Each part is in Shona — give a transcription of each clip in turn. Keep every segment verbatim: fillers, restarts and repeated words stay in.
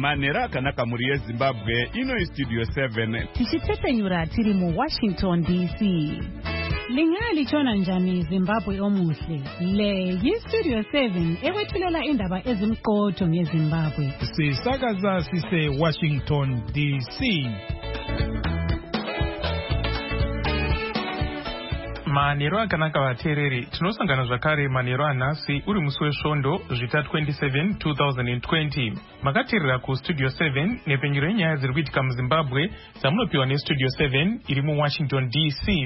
manhero akanaka muri yeZimbabwe. Ino iStudio seven tichitepenyura tiri mu Washington D C. Lingali chona njani Zimbabwe omuhle. Le yiStudio seven ekwethulela indaba ezimqotho ngeZimbabwe. Sisakaza sise Washington D C. Manhero akanaka vateereri, tinosangana zvakare manhero anhasi uri musi wesvondo zvita twenty-seven two thousand twenty. Makateerera kuStudio seven nepenyero yenyaya dziri kuitika muZimbabwe dzamunopiwa neStudio seven iri muWashington D C.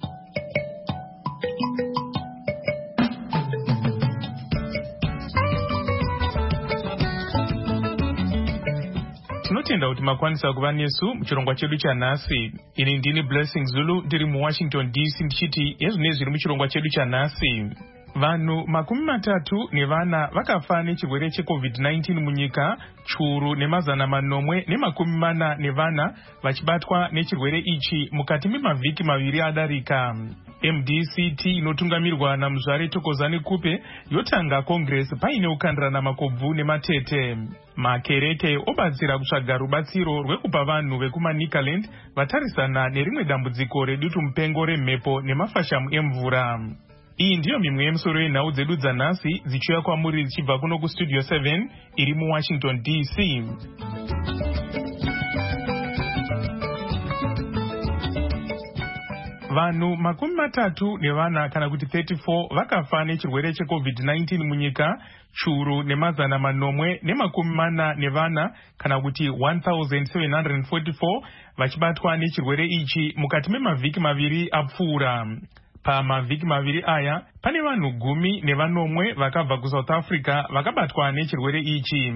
Tinotenda kuti makwanisa kuva nesu muchirongwa chedu chanhasi. Ini ndini Blessing Zulu ndiri muWashington D C ndichiti ezvine zviri muchirongwa chedu chanhasi. Vanhu makumi matatu nevana vakafa nechirwere cheCovid nineteen munyika, churu nemazana manomwe nemakumi mana nevana vachibatwa nechirwere ichi mukati memavhiki maviri adarika. M D C T inotungamirwa naMuzvare Thokozani Kupe yotanga Congress paine ukandirana makobvu nematete. Makereke obatsira kutsvaga rubatsiro rwekupa vanhu vekumaNicaland vatarisana nerimwe dambudziko redutu mupengo remhepo nemafashamu emvura. Iyi ndiyo mimwe yemisoro yenhau dzedu dzanhasi dzichiuya kwamuri dzichibva kuno kuStudio seven iri muWashington D C. Vanhu makumi matatu nevana kana kuti thirty-four vakafa nechirwere cheCovid nineteen munyika, churu nemazana manomwe nemakumi mana nevana kana kuti one thousand seven hundred forty-four vachibatwa nechirwere ichi mukati memavhiki maviri apfuura. Pamavhiki maviri aya pane vanhu gumi nevanomwe vakabva kuSouth Africa vakabatwa nechirwere ichi.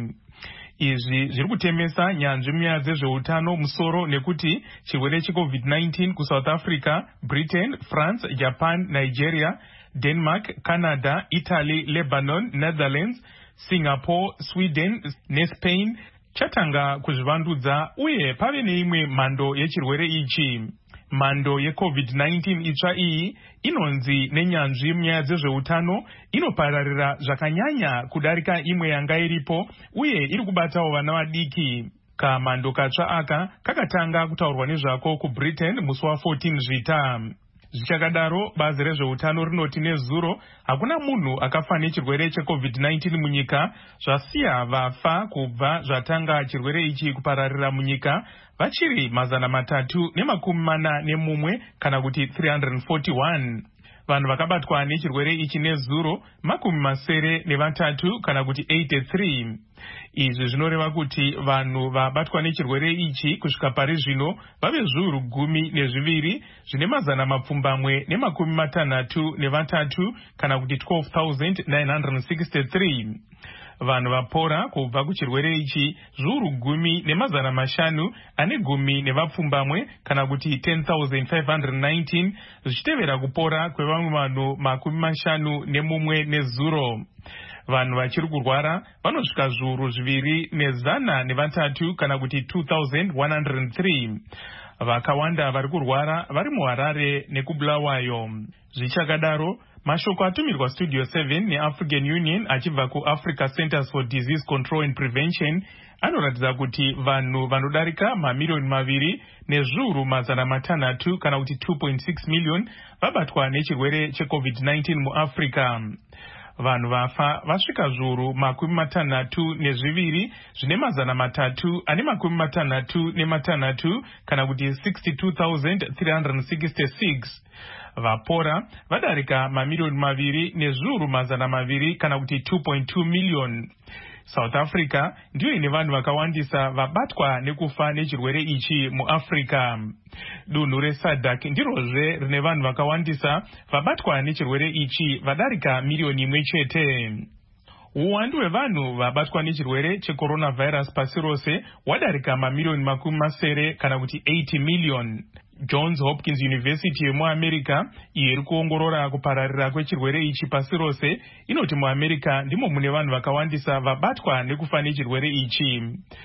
Izvi zviri kutemesa nyanzvi munyaya dzezveutano musoro nekuti chirwere cheCovid nineteen kuSouth Africa, Britain, France, Japan, Nigeria, Denmark, Canada, Italy, Lebanon, Netherlands, Singapore, Sweden neSpain chatanga kuzvivandudza uye pave neimwe mhando yechirwere ichi. Mhando yeCovid nineteen itsva iyi inonzi nenyanzvi munyaya dzezveutano inopararira zvakanyanya kudarika imwe yanga iripo uye iri kubatawo vana vadiki. Kamhando katsva aka kakatanga kutaurwa nezvako kuBritain musi wa14 zvita. Zvichakadaro, bazi rezveutano rinoti nezuro hakuna munhu akafa nechirwere cheCovid nineteen munyika, zvasiya vafa kubva zvatanga chirwere ichi kupararira munyika vachiri mazana matatu nemakumi mana nemumwe kana kuti three hundred forty-one. Vanhu vakabatwa nechirwere ichi nezuro makumi masere nevatatu kana kuti eighty-three. Izvi zvinoreva kuti vanhu vabatwa nechirwere ichi kusvika pari zvino vave zviuru gumi nezviviri zvine mazana mapfumbamwe nemakumi matanhatu nevatatu kana kuti twelve thousand nine hundred sixty-three. Vanhu vapora kubva kuchirwere ichi zviuru gumi nemazana mashanu ane gumi nevapfumbamwe kana kuti ten thousand five hundred nineteen zvichitevera kupora kwevamwe vanhu makumi mashanu nemumwe nezuro. Vanhu vachiri kurwara vanosvika zviuru zviviri nezana nevatatu kana kuti two thousand one hundred three. Vakawanda vari kurwara vari muHarare nekuBulawayo. Zvichakadaro, mashoko atumirwa Studio seven neAfrican Union achibva kuAfrica Centers for Disease Control and Prevention anoratidza kuti vanhu vanodarika mamiliyoni maviri nezviuru mazana matanhatu kana kuti two point six million vabatwa nechirwere cheCovid nineteen muAfrica. Vanhu vafa vasvika zviuru makumi matanhatu nezviviri zvine mazana matatu ane makumi matanhatu nematanhatu kana kuti sixty-two thousand three hundred sixty-six. Vapora vadarika mamiliyoni maviri nezviuru mazana maviri kana kuti two point two million. South Africa ndiyo ine vanhu vakawandisa vabatwa nekufa nechirwere ichi muAfrica. Dunhu reSADC ndirozve rine vanhu vakawandisa vabatwa nechirwere ichi vadarika miliyoni imwe chete. Uwandu hwevanhu vabatwa nechirwere checoronavirus pasi rose wadarika mamiliyoni makumi masere kana kuti eighty million. Johns Hopkins University yemuAmerica iyo iri kuongorora kupararira kwechirwere ichi pasi rose inoti muAmerica ndimo mune vanhu vakawandisa vabatwa nekufa nechirwere ichi.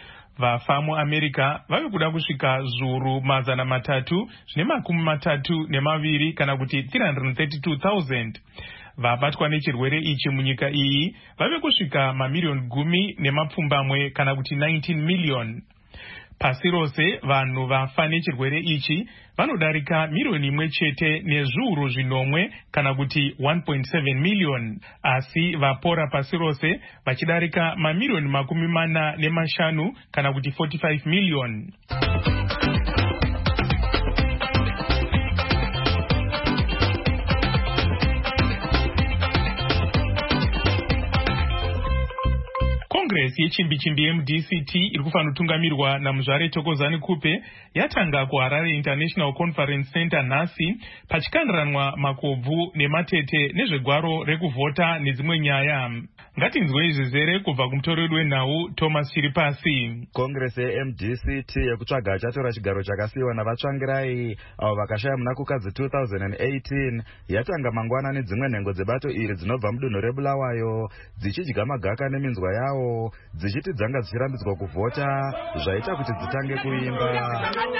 Vafa muAmerica vave kuda kusvika zviuru mazana matatu zvine makumi matatu nemaviri kana kuti three hundred thirty-two thousand. vabatwa nechirwere ichi munyika iyi vave kusvika mamiliyoni gumi nemapfumbamwe kana kuti nineteen million. Pasi rose vanhu vafa nechirwere ichi vanodarika miliyoni imwe chete nezviuru zvinomwe kana kuti one point seven million, asi vapora pasi rose vachidarika mamiliyoni makumi mana nemashanu kana kuti forty-five million. Congress yechimbi-chimbi M D C T iri kufanira naMuzvare Thokozani Kupe yatanga kuHarare International Conference Center nhasi pachikandiranwa makobvu nematete nezvegwaro rekuvhota nedzimwe nyaya. Ngatinzwe zvizere kubva kumutori wedu wenhau Thomas Chiripasi. Congress ye-M D C T yekutsvaga achatora chigaro chakasiyiwa navatsvangirai avo vakashaya muna kukadzi two thousand eighteen yatanga mangwanani dzimwe nhengo dzebato iri dzinobva mudunhu reBulawayo dzichidya magaka neminzwa yawo dzichiti dzanga dzichirambidzwa kuvhota zvaita kuti dzitange kuimba.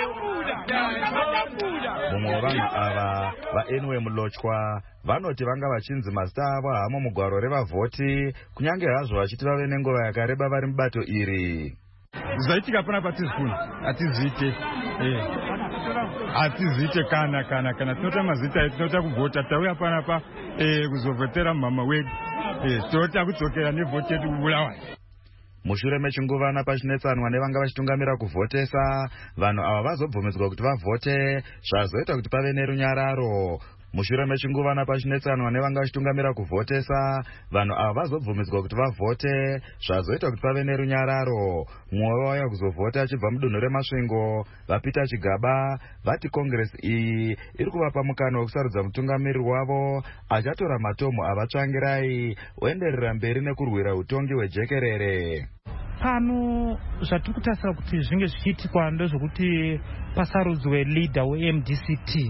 Mumwe wevanhu ava vaN W Mulochwa vanoti vanga vachinzi mazita avo hamo mugwaro revavhoti kunyange hazvo vachiti vave nenguva yakareba vari mubato iri. Zvaitika pana patizikuni hatizite eh hatizite kana kana kana tinota mazita edu tinota kuvhota tauya panapa eh kuzovhotera mama wedu eh tota kudzokera nevhoti yedu kuBulawayo. Mushure mechinguvana pachinetsanwa nevanga vachitungamira kuvhotesa, vanhu ava vazobvumidzwa kuti vavhote zvazoita kuti pave nerunyararo. Mushure mechinguvana pachinetsanwa nevanga vachitungamira kuvhotesa, vanhu ava vazobvumidzwa kuti vavhote zvazoita kuti pave nerunyararo. Mumwe wauya kuzovhota achibva mudunhu reMasvingo, vaPeter Chigaba, vati Congress iyi iri kuvapa mukana wekusarudza mutungamiriri wavo achatora matomu avatsvangirai oenderera mberi nekurwira utongi hwejekerere. Pano zvatiri kutasira kuti zvinge zvichiitikwa ndezvokuti pasarudzwe leader we-M D C T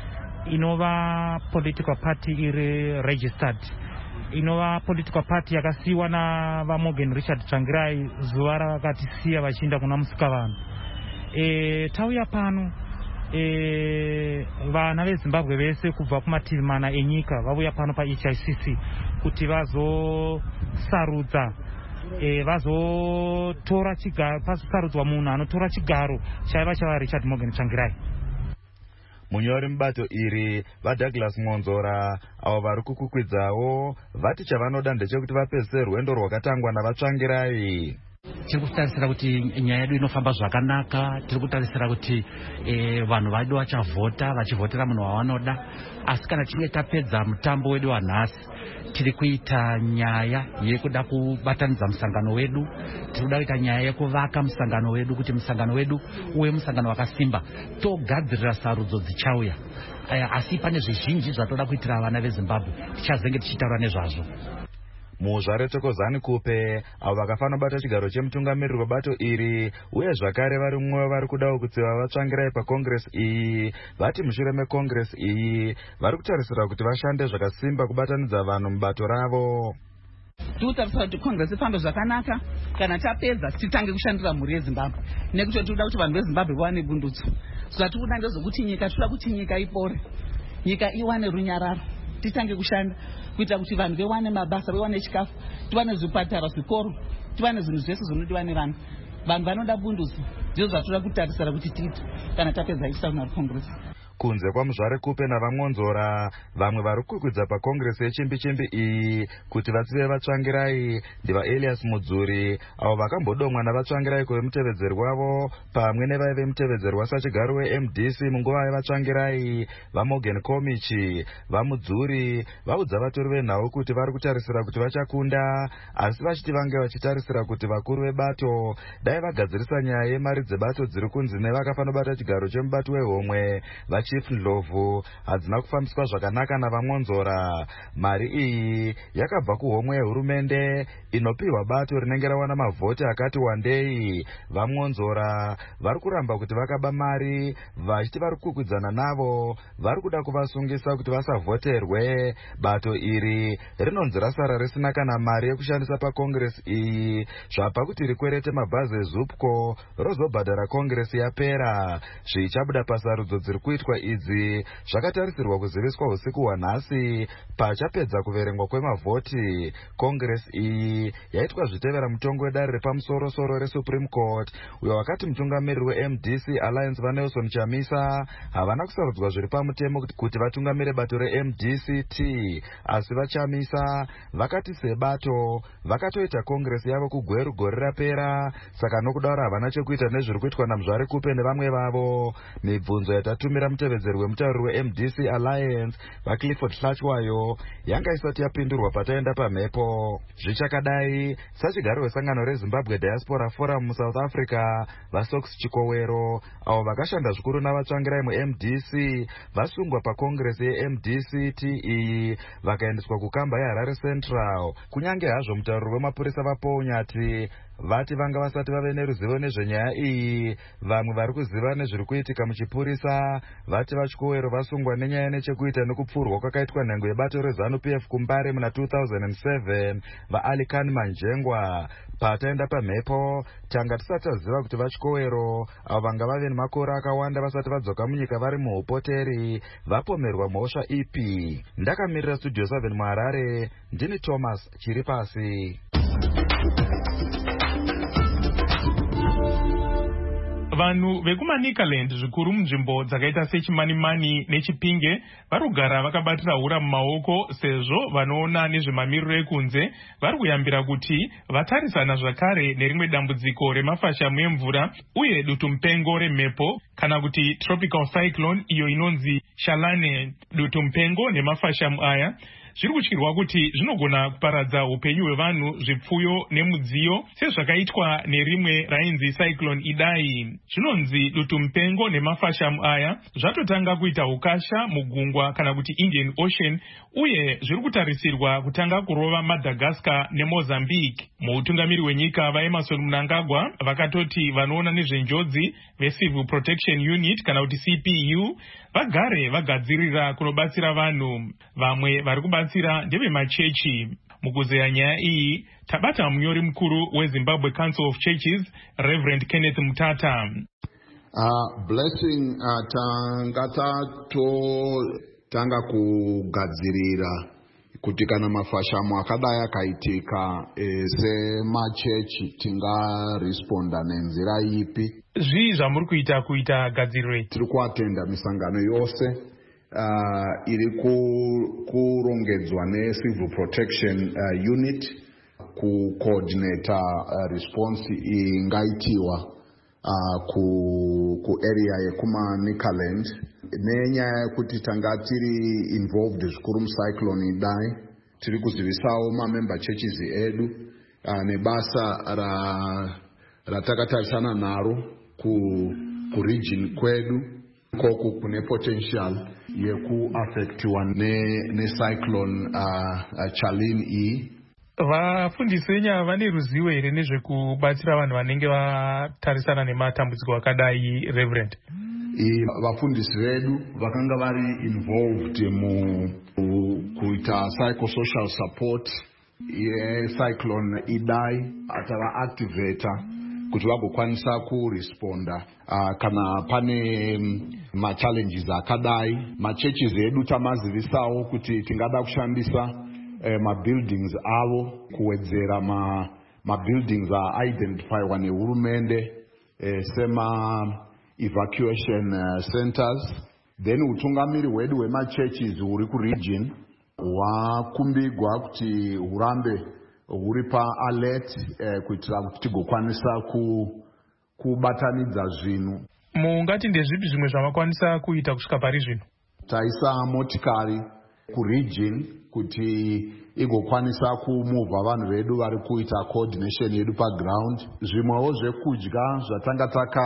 inova political party iri registered, inova political party yakasiyiwa navaMorgan Richard Tsvangirai zuva rakatisiya vachienda kuna Musikavanhu. E, tauya pano e, vana veZimbabwe vese kubva kumativi mana enyika vauya pano paH I C C kuti vazosarudza e, vazotora chigaro, pazosarudzwa munhu anotora chigaro chaiva chava Richard Morgan Tsvangirai. Munyori mubato iri vaDouglas Monzora avo vari kukukwidzawo vati chavanoda ndechekuti vapedzise rwendo rwakatangwa navatsvangirai. Tiri kutarisira kuti nyaya yedu inofamba zvakanaka, tiri kutarisira kuti e, vanhu vedu vachavhota vachivhotera munhu wavanoda, asi kana tichinge tapedza mutambo wedu wanhasi tiri kuita nyaya yekuda kubatanidza musangano wedu, tiri kuda kuita nyaya yekuvaka musangano wedu kuti musangano wedu uwe musangano wakasimba togadzirira sarudzo dzichauya. Asi pane zvizhinji zvatoda kuitira vana veZimbabwe, tichazenge tichitaura nezvazvo. Muzvare Thokozani Kupe avo vakafanira kubata chigaro chemutungamiriri webato iri uye zvakare vari mumwe vari kudawo kutsiva vatsvangirai paCongress iyi, vati mushure meCongress iyi vari kutarisira kuti vashande zvakasimba kubatanidza vanhu mubato ravo. Tikutarisira kuti Congress ifambe zvakanaka, kana tapedza titange kushandira mhuri yeZimbabwe nekuti tinoda kuti vanhu veZimbabwe vawane bundutso. Zvatiri kuda ndezvokuti nyika tinoda kuti nyika ipore, nyika iwane runyararo, titange kushanda kuita kuti vanhu vewane mabasa, vewane chikafu, tiwane zvipatara, zvikoro, tiwane zvinhu zvese zvinodiwa nevanhu. Vanhu vanoda bundutso, ndizvo zvatoda kutarisira kuti tiite kana tapedza ichisauna Congress. Kunze kwaMuzvare Kupe navaMonzora, vamwe vari kukwidza paCongress yechimbi-chimbi iyi kuti vatsive vatsvangirai ndiva Elias Mudzuri avo vakambodomwa navatsvangirai kuve mutevedzeri wavo pamwe nevaive mutevedzeri wasachigaro we-M D C munguva yevatsvangirai vaMorgan Komichi. VaMudzuri vaudza vatori venhau kuti vari kutarisira kuti vachakunda, asi vachiti vange vachitarisira kuti vakuru vebato dai vagadzirisa nyaya yemari dzebato dziri kunzi nevakafanira kubata chigaro chemubato wehomwe Chief Ndlovu hadzina kufambiswa zvakanaka navaMonzora. Mari iyi yakabva kuhomwe yehurumende inopiwa bato rinenge rawana mavhoti akati wandei. VaMonzora vari kuramba kuti vakaba mari, vachiti vari kukwikwidzana navo vari kuda kuvasungisa kuti vasavhoterwe. Bato iri rinonzi rasara risina kana mari yekushandisa paCongress iyi, zvapa kuti rikwerete mabhazi eZupco rozobhadhara Congress yapera. Zvichabuda pasarudzo dziri kuitwa idzi zvakatarisirwa kuziviswa usiku hwanhasi pachapedza kuverengwa kwemavhoti. Congress iyi yaitwa zvitevera mutongo wedare repamusoro-soro reSupreme Court uyo wakati mutungamiriri weM D C Alliance vaNelson Chamisa havana kusarudzwa zviri pamutemo kuti vatungamire bato reM D C T, asi vaChamisa vakati sebato vakatoita Congress yavo kugweru gore rapera, saka nokudaro havana chekuita nezviri kuitwa naMuzvare Kupe nevamwe vavo. Mibvunzo yatatumira mutevedzeri wemutauriri weM D C Alliance vaClifford Hlachwayo yanga isati yapindurwa pataenda pamhepo. Zvichakadai, sachigaro wesangano reZimbabwe Diaspora Forum muSouth Africa vaSox Chikowero avo vakashanda zvikuru navatsvangirai muM D C vasungwa paCongress yeM D C T iyi vakaendeswa kukamba yeHarare Central. Kunyange hazvo mutauriri wemapurisa vaPounyati vati vanga vasati vave neruzivo nezvenyaya iyi, vamwe vari kuziva nezviri kuitika muchipurisa vati vaChikowero vasungwa nenyaya nechekuita nekupfurwa kwakaitwa nhengo yebato reZANU-P F kuMbare muna two thousand seven vaAli Khan Manjengwa. Pataenda pamhepo tanga tisati taziva kuti vaChikowero avo vanga vave nemakore akawanda vasati vadzoka munyika vari muupoteri vapomerwa mhosva ipi. Ndakamirira Studio seven muHarare, ndini Thomas Chiripasi. Vanhu vekumaNicaland zvikuru munzvimbo dzakaita seChimanimani neChipinge vari kugara vakabatira hura mumaoko sezvo vanoona nezvemamiriro ekunze vari kuyambira kuti vatarisana zvakare nerimwe dambudziko remafashamu emvura uye dutu mupengo remhepo kana kuti tropical cyclone iyo inonzi Shalane. Dutu mupengo nemafashamu aya zviri kutyirwa kuti zvinogona kuparadza upenyu hwevanhu, zvipfuyo nemudziyo sezvakaitwa nerimwe rainzi Cyclone Idai. Zvinonzi dutu mupengo nemafashamu aya zvatotanga kuita ukasha mugungwa kana kuti Indian Ocean uye zviri kutarisirwa kutanga kurova Madagascar neMozambique. Muutungamiri wenyika vaEmerson Mnangagwa vakatoti vanoona nezvenjodzi veCivil Protection Unit kana kuti C P U vagare vagadzirira kunobatsira vanhu. Vamwe vari kubatsira ndevemachechi. Mukuzeya nyaya iyi tabata munyori mukuru weZimbabwe Council of Churches Reverend Kenneth Mutata. Uh, blessing uh, tanga tato tanga kugadzirira kuti kana mafashamu akadai akaitika e, semachechi tinga responda nenzira ipi. Zvii zvamuri kuita kuita gadziriro? Tiri kuatenda misangano yose uh, iri kurongedzwa neCivil Protection uh, Unit kucoordinata uh, response ingaitiwa uh, ku, ku area yekumaNicaland nenyaya yekuti tanga tiri involved zvikuru mucyclone Idai. Tiri kuzivisawo mamember churches edu uh, nebasa ra ratakatarisana naro ku, ku region kwedu koko kune potential yekuaffectiwa ne, ne cyclone uh, uh, Charlene iyi. Vafundisi venyaya vane ruzivo here nezvekubatsira vanhu vanenge vatarisana nematambudziko akadai, Reverend? I vafundisi vedu vakanga vari involved mu kuita psychosocial support ye cyclone Idai atava activator kuti vagokwanisa kuresponda uh, kana pane ma challenges akadai. Machurches edu tamazivisawo kuti tingada kushandisa Eh, ma-buildings avo kuwedzera ma, ma-buildings a-identifywa nehurumende eh, sema-evacuation uh, centers. Then utungamiri hwedu hwema-churches huri kuregion hwakumbigwa kuti hurambe huri pa-alert eh, kuitira kuti tigokwanisa ku, kubatanidza zvinhu. Mungati ndezvipi zvimwe zvavakwanisa kuita kusvika pari zvino? Taisa motikari kuregion kuti igokwanisa kumuvha vanhu vedu vari kuita coordination yedu paground. Zvimwewo zvekudya zvatanga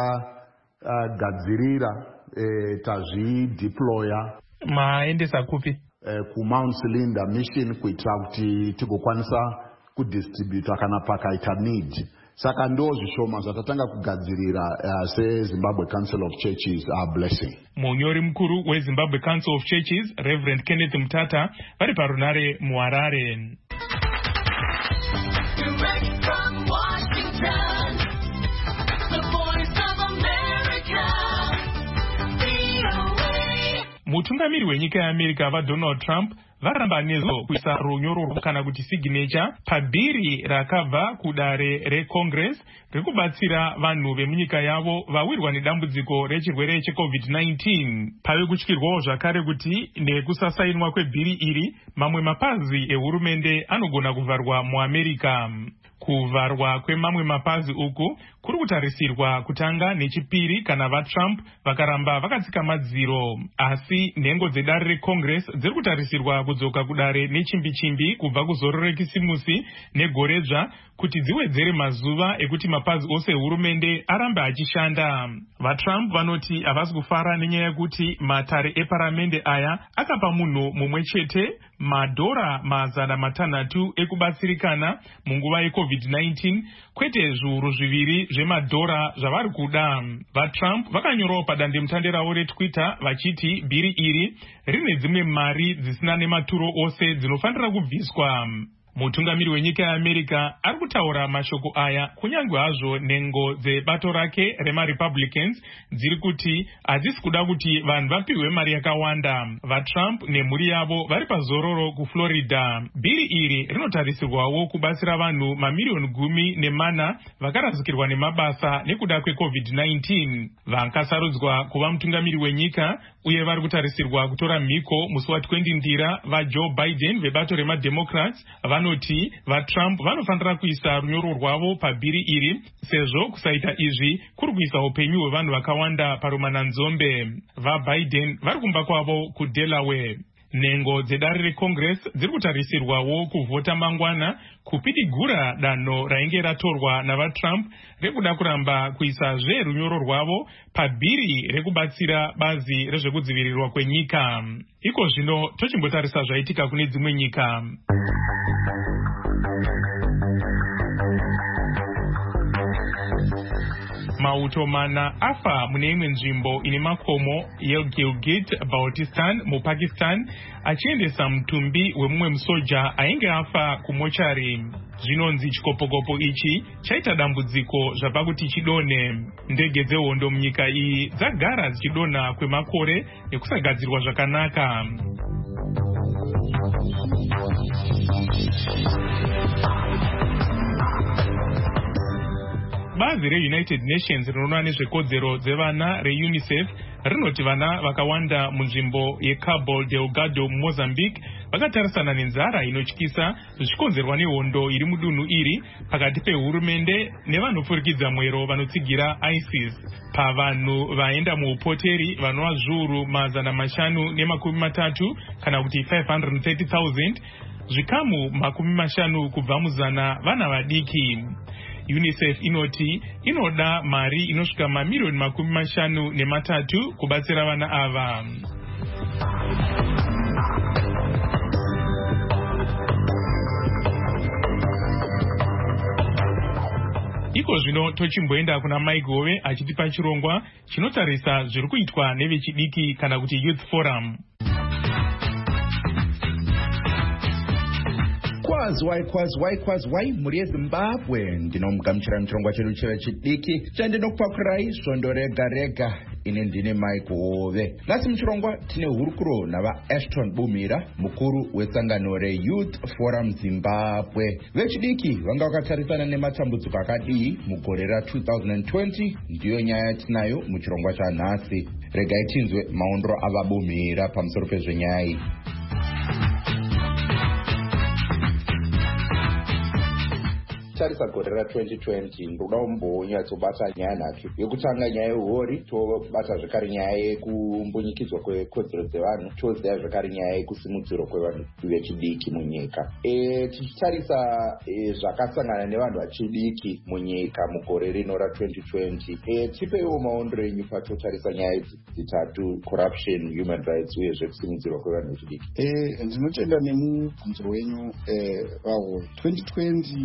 takagadzirira uh, eh, tazvideploya. Maendesa kupi? Eh, kuMount Cylinder mission kuitira kuti tigokwanisa kudistributa kana pakaita need. Saka ndo zvishoma zvatatanga kugadzirira uh, seZimbabwe Council of Churches are blessing. Munyori mukuru weZimbabwe Council of Churches Reverend Kenneth Mutata vari parunare muHarare. mutungamiri wenyika yeAmerica vaDonald Trump varamba nezo kuisa runyoro kana kuti signature pabhiri rakabva kudare reCongress rekubatsira vanhu vemunyika yavo vawirwa nedambudziko rechirwere checovid nineteen. Pave kutyirwawo zvakare kuti nekusasainwa kwebhiri iri mamwe mapazi ehurumende anogona kuvharwa muAmerica. Kuvharwa kwemamwe mapazi uku kuri kutarisirwa kutanga nechipiri kana vaTrump vakaramba vakatsika madziro, asi nhengo dzedare reCongress dziri kutarisirwa kudzoka kudare nechimbi-chimbi kubva kuzoro rekisimusi negoredzva kuti dziwedzere mazuva ekuti mapazi ose ehurumende arambe achishanda. VaTrump vanoti havasi kufara nenyaya yekuti matare eparamende aya akapa munhu mumwe chete madhora mazana matanhatu ekubatsirikana munguva yecovid nineteen, kwete zviuru zviviri zvemadhora zvavari kuda. VaTrump vakanyorawo padandemutande ravo reTwitter vachiti bhiri iri rine dzimwe mari dzisina nematuro ose dzinofanira kubviswa. Mutungamiri wenyika yeAmerica ari kutaura mashoko aya kunyange hazvo nhengo dzebato rake remaRepublicans dziri kuti hadzisi kuda kuti vanhu vapihwe mari yakawanda. VaTrump nemhuri yavo vari pazororo kuFlorida. Bhiri iri rinotarisirwawo kubatsira vanhu mamiliyoni gumi nemana vakarazikirwa nemabasa nekuda kwecovid nineteen. Vankasarudzwa kuva mutungamiri wenyika uye vari kutarisirwa kutora mhiko musi wa20 ndira vaJoe Biden vebato remademocrats vanoti vaTrump vanofanira kuisa runyoro rwavo pabhiri iri, sezvo kusaita izvi kuri kuisa upenyu hwevanhu vakawanda parumananzombe. VaBiden vari kumba kwavo kuDelaware. Nhengo dzedare reCongress dziri kutarisirwawo kuvhota mangwana kupidigura danho rainge ratorwa navaTrump rekuda kuramba kuisazve runyoro rwavo pabhiri rekubatsira bazi rezvekudzivirirwa kwenyika. Iko zvino tochimbotarisa zvaitika kune dzimwe nyika. Mauto mana afa mune imwe nzvimbo ine makomo yeGilgit-Baltistan muPakistan achiendesa mutumbi wemumwe musoja ainge afa kumochari. Zvinonzi chikopokopo ichi chaita dambudziko zvapakuti chidonhe. Ndege dzehondo munyika iyi dzagara dzichidonha kwemakore nekusagadzirwa zvakanaka. Bazi reUnited Nations rinoona nezvekodzero dzevana reUnicef rinoti vana vakawanda munzvimbo yeCabo Delgado muMozambique vakatarisana nenzara inotyisa zvichikonzerwa nehondo iri mudunhu iri pakati pehurumende nevanopfurikidza mwero vanotsigira ISIS. Pavanhu vaenda muupoteri vanova zviuru mazana mashanu nemakumi matatu kana kuti five hundred thirty thousand, zvikamu makumi mashanu kubva muzana vana vadiki. UNICEF inoti inoda mari inosvika mamiliyoni makumi mashanu nematatu kubatsira vana ava. Iko zvino tochimboenda kuna Mike Hove achitipa chirongwa chinotarisa zviri kuitwa nevechidiki kana kuti Youth Forum. Kwazwai kwazwai kwazwai muri yeZimbabwe, ndinomugamuchira muchirongwa chedu chevechidiki chandinokupakurai svondo rega rega. Ine ndine Mike Hove. Nhasi muchirongwa tine hurukuro navaAshton Bumira, mukuru wesangano reYouth Forum Zimbabwe. Vechidiki vanga vakatarisana nematambudziko akadii mugore ra two thousand twenty, ndiyo nyaya tinayo muchirongwa chanhasi. Regai tinzwe maondro avaBumira pamusoro pezvenyaya iyi. tarisa gore ra twenty twenty ndoda kumbonyatsobata nyaya nhatu. Yekutanga nyaya yehori, tobata zvakare nyaya yekumbunyikidzwa kwekodzero dzevanhu, toziva zvakare nyaya yekusimudzirwa kwevanhu vechidiki munyika. E, tichitarisa e, zvakasangana nevanhu vechidiki munyika mugore rino ra twenty twenty, e, tipeiwo maondro enyu patotarisa nyaya dzitatu: corruption, human rights uye zvekusimudzirwa kwevanhu vechidiki. E, ndinotenda nemubvunzo wenyu e, vahori. twenty twenty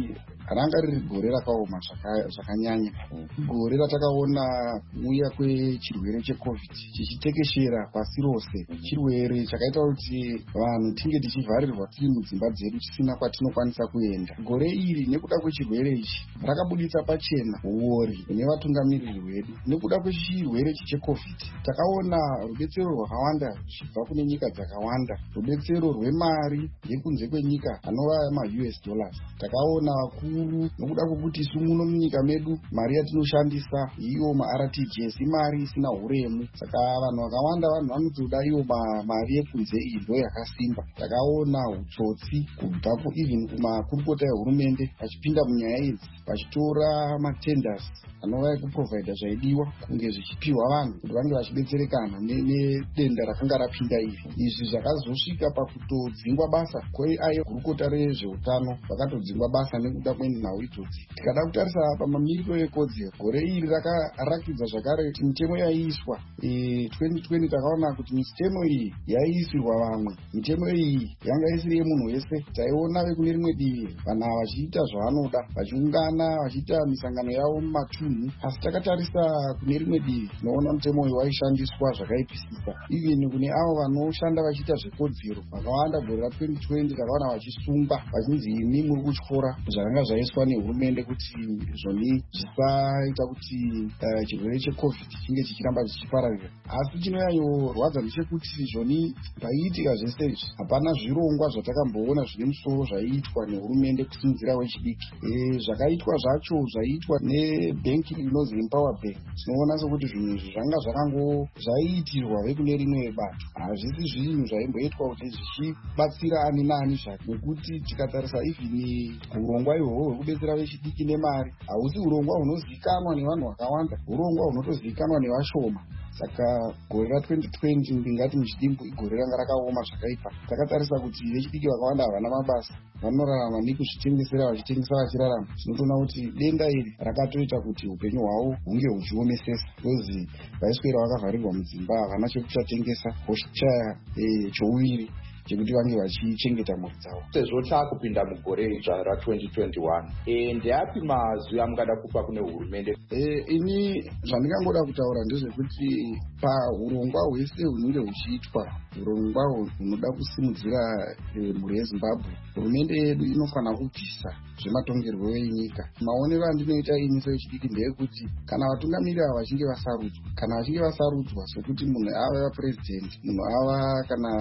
ranga riri gore rakaoma zvakanyanya. Gore ratakaona kuuya kwechirwere checovid chichitekeshera pasi rose, chirwere chakaita kuti vanhu tinge tichivharirwa tiri mudzimba dzedu tisina kwatinokwanisa kuenda. Gore iri nekuda kwechirwere ichi rakabuditsa pachena uori nevatungamiriri vedu. Nekuda kwechirwere ichi checovid takaona rudetsero rwakawanda zvichibva kune nyika dzakawanda, rudetsero rwemari yekunze kwenyika anova ma-U S dollars. Takaona vakuru nokuda kwokuti isu muno munyika medu mari yatinoshandisa iyo ma-R T G S imari isina huremu, saka vanhu vakawanda vanhu vanotoda iyo mari yekunze iyi ndo yakasimba. Takaona utsotsi kubva even kumakurukota ehurumende vachipinda munyaya idzi vachitora matenders anova ekuprovhaidha zvaidiwa kunge zvichipiwa vanhu kuti vange vachidetserekana nedenda rakanga rapinda iri. Izvi zvakazosvika pakutodzingwa basa kweayo gurukota rezveutano, vakatodzingwa basa nekuda kwenhau idzodzi. Tikada kutarisa pamamiriro ekodzero, gore iri rakarakidza zvakare kuti mitemo yaiiswa twenty twenty takaona kuti mitemo iyi yaiisirwa vamwe. Mitemo iyi yanga isiri yemunhu wese. Taiona vekune rimwe divi vanhu ava vachiita zvavanoda, vachiungana vachiita misangano yavo mumatunhu, asi takatarisa kune rimwe divi tinoona mutemo uyu waishandiswa zvakaipisisa. Even kune avo vanoshanda vachiita zvekodzero vakawanda gore ra twenty twenty takaona vachisungwa vachinzi imi muri kutyora zvakanga zvaiswa nehurumende kuti zvoni zvisaita kuti uh, chirwere checovid chinge chichiramba chichipararira. Asi chinonyanyorwadza ndechekuti zvoni paiitika zvese izvi hapana zvirongwa zvatakamboona zvine musoro zvaiitwa nehurumende kusimudzira wechidiki. E, zvakaitwa zvacho zvaiitwa nebhenki inozi Empower Bank. Tinoona sokuti zvinhu izvi zvanga zvakango zvaiitirwa vekune rimwe bato, hazvisi zvinhu zvaimboitwa kuti zvichibatsira ani nani zvake, nekuti tikatarisa even urongwa ihwohwo hwekudetsera vechidiki nemari hausi urongwa hunozivikanwa nevanhu vakawanda, urongwa hunotozivikanwa nevashoma. Saka gore ra twenty twenty ndingati muchidimbu igore ranga rakaoma zvakaipa. Takatarisa kuti vechidiki vakawanda havana mabasa, vanorarama nekuzvitengesera vachitengesa vachirarama. Tinotoona kuti denda iri rakatoita kuti upenyu hwavo hunge huchiomesesa, because vaiswera vakavharirwa mudzimba havana chekuchatengesa, hoshaya e, chouviri chekuti vange vachichengeta mhuri dzavo. Sezvo taakupinda mugore idzva ra twenty twenty-one, e, ndeapi mazwi amungada kupa kune hurumende? E, ini zvandingangoda kutaura ndezvekuti paurongwa hwese hunenge huchiitwa, urongwa hunoda kusimudzira e, mhuri yeZimbabwe, hurumende yedu inofanira kubvisa zvematongerwo enyika. Maonero andinoita ini sewechidiki ndeyekuti kana vatungamiriri ava vachinge vasarudzwa, kana vachinge vasarudzwa sokuti munhu ava president, munhu ava kana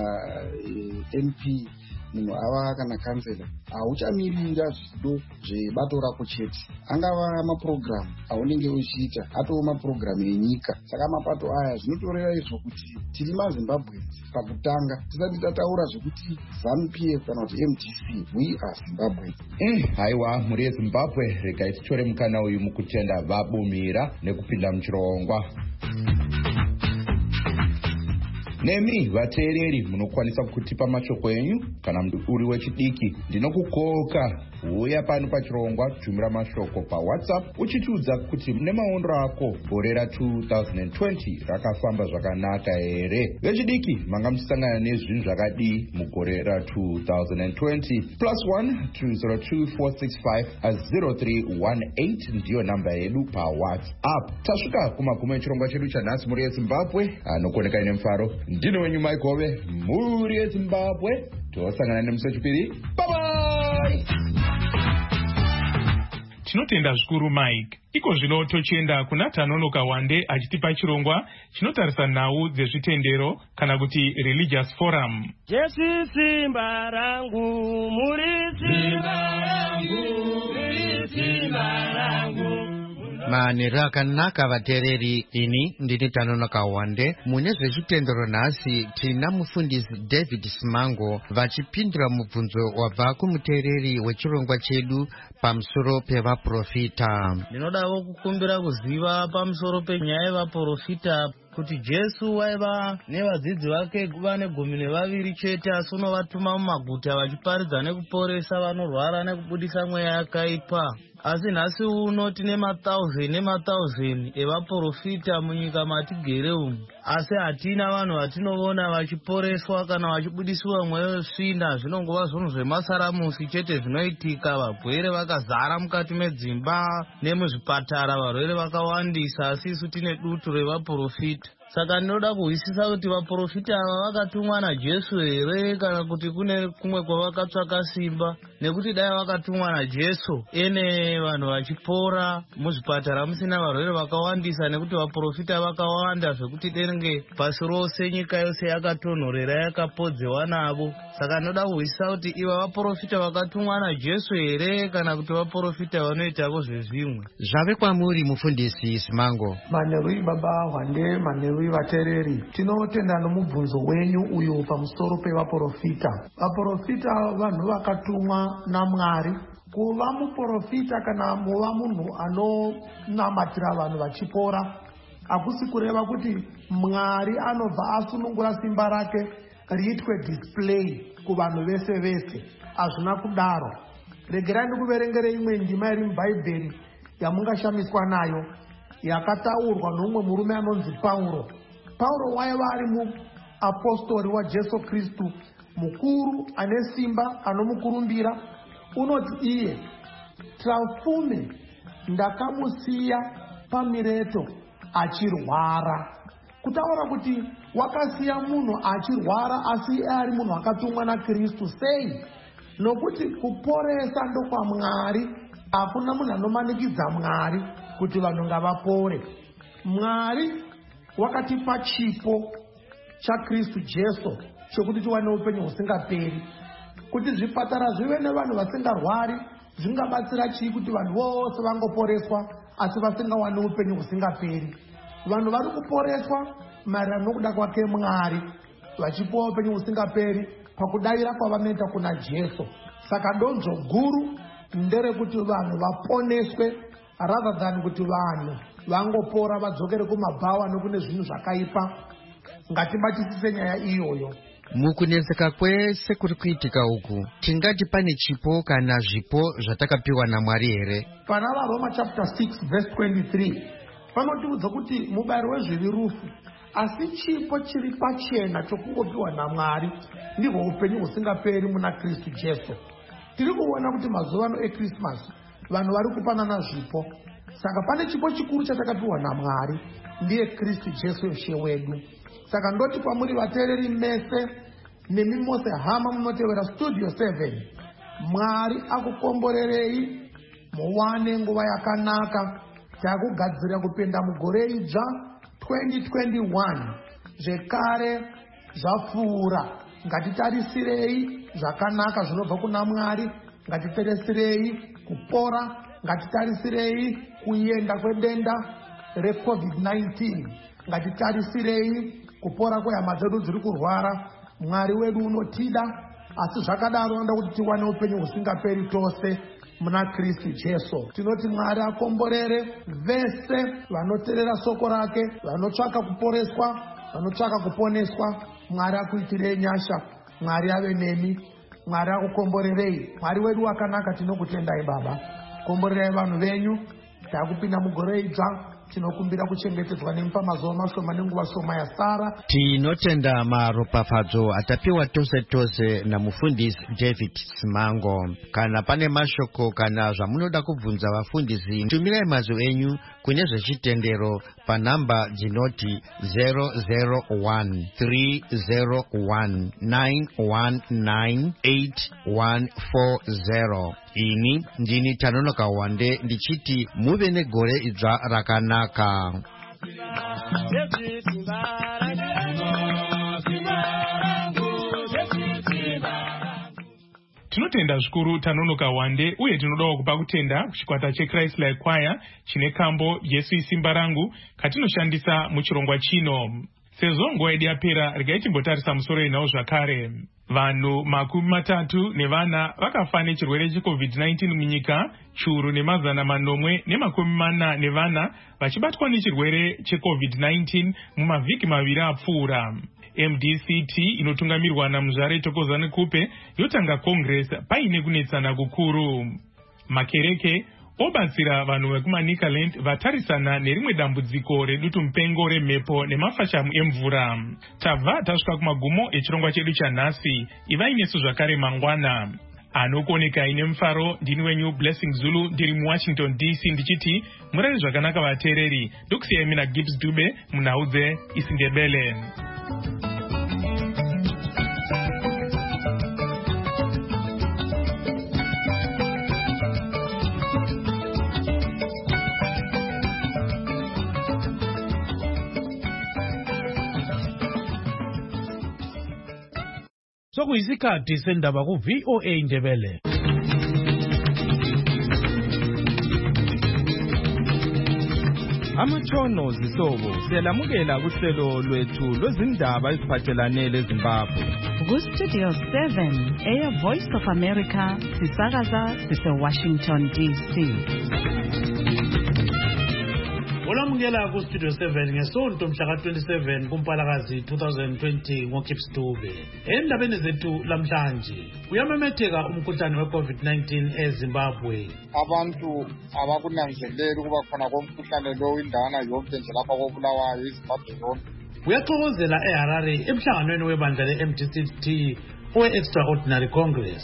e, M P, munhu ava kana kansela, hauchamirira zvido zvebato rako chete. Angava mapurogiramu aunenge uchiita, atova mapurogiramu enyika. Saka mapato aya zvinotoreva izvo kuti tiri maZimbabwe pakutanga, tisati tataura zvekuti ZANU P F kana kuti M D C, we are Zimbabwe. Eh, haiwa mhuri yeZimbabwe, regai titore mukana uyu mukutenda vabumira nekupinda muchirongwa. Nemi vateereri munokwanisa kutipa mashoko enyu kana uri wechidiki. Ndinokukoka uya pano pachirongwa tumira mashoko pa WhatsApp uchitiudza kuti nemaondero ako gore ra two thousand twenty rakafamba zvakanaka here. Vechidiki manga muchisangana nezvinhu zvakadii mugore ra two thousand twenty. Plus one two zero two four six five zero three one eight ndiyo namba yedu pa WhatsApp. Tasvika kumagumo echirongwa chedu chanhasi muri yeZimbabwe. Anokuoneka ine mufaro. Ndino wenyu Mike Hove, muri yeZimbabwe. Tosangana nemusi wechipiri. Bye bye. Tinotenda zvikuru Mike. Iko zvino tochienda kuna Tanonoka Wande achitipa chirongwa chinotarisa nhau dzezvitendero kana kuti religious forum. Jesu simba rangu, muri simba rangu, muri simba rangu. Manero akanaka vateereri, ini ndini Tanonoka Wande. Mune zvezvitendero nhasi tina mufundisi David Simango vachipindura mubvunzo wabva kumuteereri wechirongwa chedu pamusoro pevaprofita. Ndinodawo kukumbira kuziva pamusoro penyaya yevaprofita, kuti Jesu waiva nevadzidzi vake vane gumi nevaviri chete, asi unovatuma mumaguta vachiparidza nekuporesa vanorwara nekubudisa mweya yakaipa. asi nhasi uno tine mathausand nemathausand evaprofita munyika matigere umu, asi hatina vanhu vatinoona vachiporeswa kana vachibudisiwa mweyo svinda. Zvinongova zvinhu zvemasaramusi chete zvinoitika, varwere vakazara mukati medzimba nemuzvipatara, varwere vakawandisa, asi isu tine dutu revaprofita. Saka ndinoda kuhwisisa kuti vaprofita ava vakatumwa naJesu here kana kuti kune kumwe kwavakatsvaka simba, nekuti dai vakatumwa naJesu ene vanhu vachipora muzvipatara musina varwere vakawandisa, nekuti vaprofita vakawanda zvekuti denge pasi rose nyika yose yakatonhorera yakapodzewa navo. Saka ndinoda kuhwisisa kuti iva vaprofita vakatumwa naJesu here kana kuti vaprofita vanoitavo zvezvimwe. Zvave kwamuri mufundisi Simango. Manheru baba Hwande, manheru vatereri, tinotenda nomubvunzo wenyu uyo pamusoro pevaprofita. Vaprofita vanhu vakatumwa naMwari. Kuva muprofita kana muva munhu anonamatira vanhu vachipora hakusi kureva kuti Mwari anobva asunungura simba rake riitwe display kuvanhu vese vese. Hazvina kudaro. Regerai ndikuverengere imwe ndima iri mubhaibheri yamungashamiswa nayo, yakataurwa nomumwe murume anonzi Pauro. Pauro waiva ari muapostori waJesu Kristu mukuru, ane simba, anomukurumbira. Unoti iye, Traufume ndakamusiya paMireto achirwara. Kutaura kuti wakasiya munhu achirwara asi ari munhu akatumwa naKristu. Sei? Nokuti kuporesa ndokwa Mwari. Hakuna munhu anomanikidza Mwari kuti vanhu ngavapore. Mwari wakatipa chipo chaKristu Jesu chokuti tiwane upenyu husingaperi. Kuti zvipatara zvive nevanhu vasingarwari zvingabatsira chii kuti vanhu vose vangoporeswa asi vasingawani upenyu husingaperi? Vanhu vari kuporeswa maererano nokuda kwake Mwari, vachipiwa upenyu husingaperi pakudavira kwavanoita kuna Jesu. Saka donzvo guru nderekuti vanhu vaponeswe rather than kuti vanhu vangopora vadzokere kumabhawa nokune zvinhu zvakaipa. Ngatibatisise nyaya iyoyo. Mukunetseka kwese kuri kuitika uku, tingati pane chipo kana zvipo zvatakapiwa naMwari here? Pana vaRoma chapter six verse twenty-three panotiudza kuti mubayiro wezvivi rufu, asi chipo chiri pachena chokungopiwa naMwari ndihwo upenyu husingaperi muna Kristu Jesu. Tiri kuona kuti mazuva ano eChristmas vanhu vari kupanana zvipo. Saka pane chipo chikuru chatakapiwa naMwari, ndiye Kristu Jesu She wedu. Saka ndoti kwamuri vateereri mese nemi mose hama munotevera Studio seven, Mwari akukomborerei muwane nguva yakanaka. Takugadzira kupinda mugore idzva twenty twenty-one. Zvekare zvapfuura. Ngatitarisirei zvakanaka zvinobva kuna Mwari. Ngatitarisirei kupora. Ngatitarisirei kuenda kwedenda reCovid nineteen. Ngatitarisirei kupora kwehama dzedu dziri kurwara. Mwari wedu unotida, asi zvakadaro anoda kuti tiwane upenyu husingaperi tose muna Kristu Jesu. Tinoti Mwari akomborere vese vanoteerera soko rake, vanotsvaka kuporeswa, vanotsvaka kuponeswa. Mwari akuitirei nyasha. Mwari ave nemi. Mwari akukomborerei. Mwari wedu wakanaka, tinokutendai Baba. Komborerai vanhu venyu. Takupinda mugore idzva, tinokumbira kuchengetedzwa nemi pamazuva mashoma nenguva shoma yasara. Tinotenda maropafadzo atapiwa tose tose namufundisi David Simango. Kana pane mashoko kana zvamunoda kubvunza vafundisi, tumirai mazwi enyu kune zvechitendero panhamba dzinoti zero zero one three zero one nine one nine eight one four zero. Ini ndini Tanonoka Wande ndichiti muve negore idzva rakanaka. Tinotenda zvikuru Tanonoka Wande, uye tinodawo kupa kutenda kuchikwata cheChrist Like Choir chine kambo Jesu isimba rangu katinoshandisa muchirongwa chino. Sezvo nguva yedu yapera, regai timbotarisa musoro inawo zvakare. Vanhu makumi matatu nevana vakafa nechirwere cheCovid nineteen munyika chiuru nemazana manomwe nemakumi mana nevana vachibatwa nechirwere cheCovid nineteen mumavhiki maviri apfuura. M D C T inotungamirwa naMuzvare Thokozani Kupe yotanga Congress paine kunetsana kukuru. Makereke obatsira vanhu vekumanikaland vatarisana nerimwe dambudziko redutu mupengo remhepo nemafashamu emvura. Tabva tasvika kumagumo echirongwa chedu chanhasi. Ivai nesu zvakare mangwana. Anokoneka ine mufaro, ndini wenyu Blessing Zulu, ndiri muWashington D C ndichiti murare zvakanaka vateereri. Ndokusiyai mina Gibbs Dube munhau dzeIsindebele. Sokuyisikhathi sendaba ku V O A Indebele. Amatshono zisobo siyalamukela kuhlelo lwethu lwezindaba eziphathelane leZimbabwe. Ku-Studio seven, Air Voice of America, sisakaza sise-Washington D C. Olamukela ku-Studio seven ngesonto mhla twenty-seven kuMpalakazi twenty twenty ngoKips Dube. Endabeni zethu lamhlanje uyamemetheka umkhuhlane we-COVID nineteen eZimbabwe. Abantu abakunanzeleli ukuba khona komkhuhlane lo indawana yonke nje lapha koBulawayo iZimbabwe yonke. Uyaxokozela eHarare emhlanganweni webandla le-M D C T owe-Extraordinary Congress.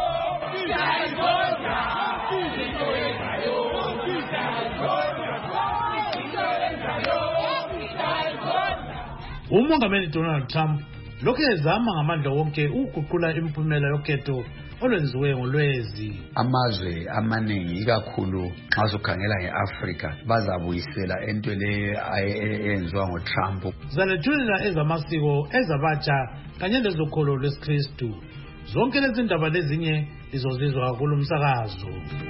Umongameli Donald Trump lokhu ezama ngamandla wonke ukuguqula imiphumela yokhetho olwenziwe ngolwezi. Amazwe amaningi ikakhulu nxa sokhangela ngeAfrika bazabuyisela into le eyenziwa ngoTrump. Zalethulela ezamasiko ezabatsha kanye lezokholo lwesikristu. Zonke lezi ndaba lezinye izozizwa kulo msakazo.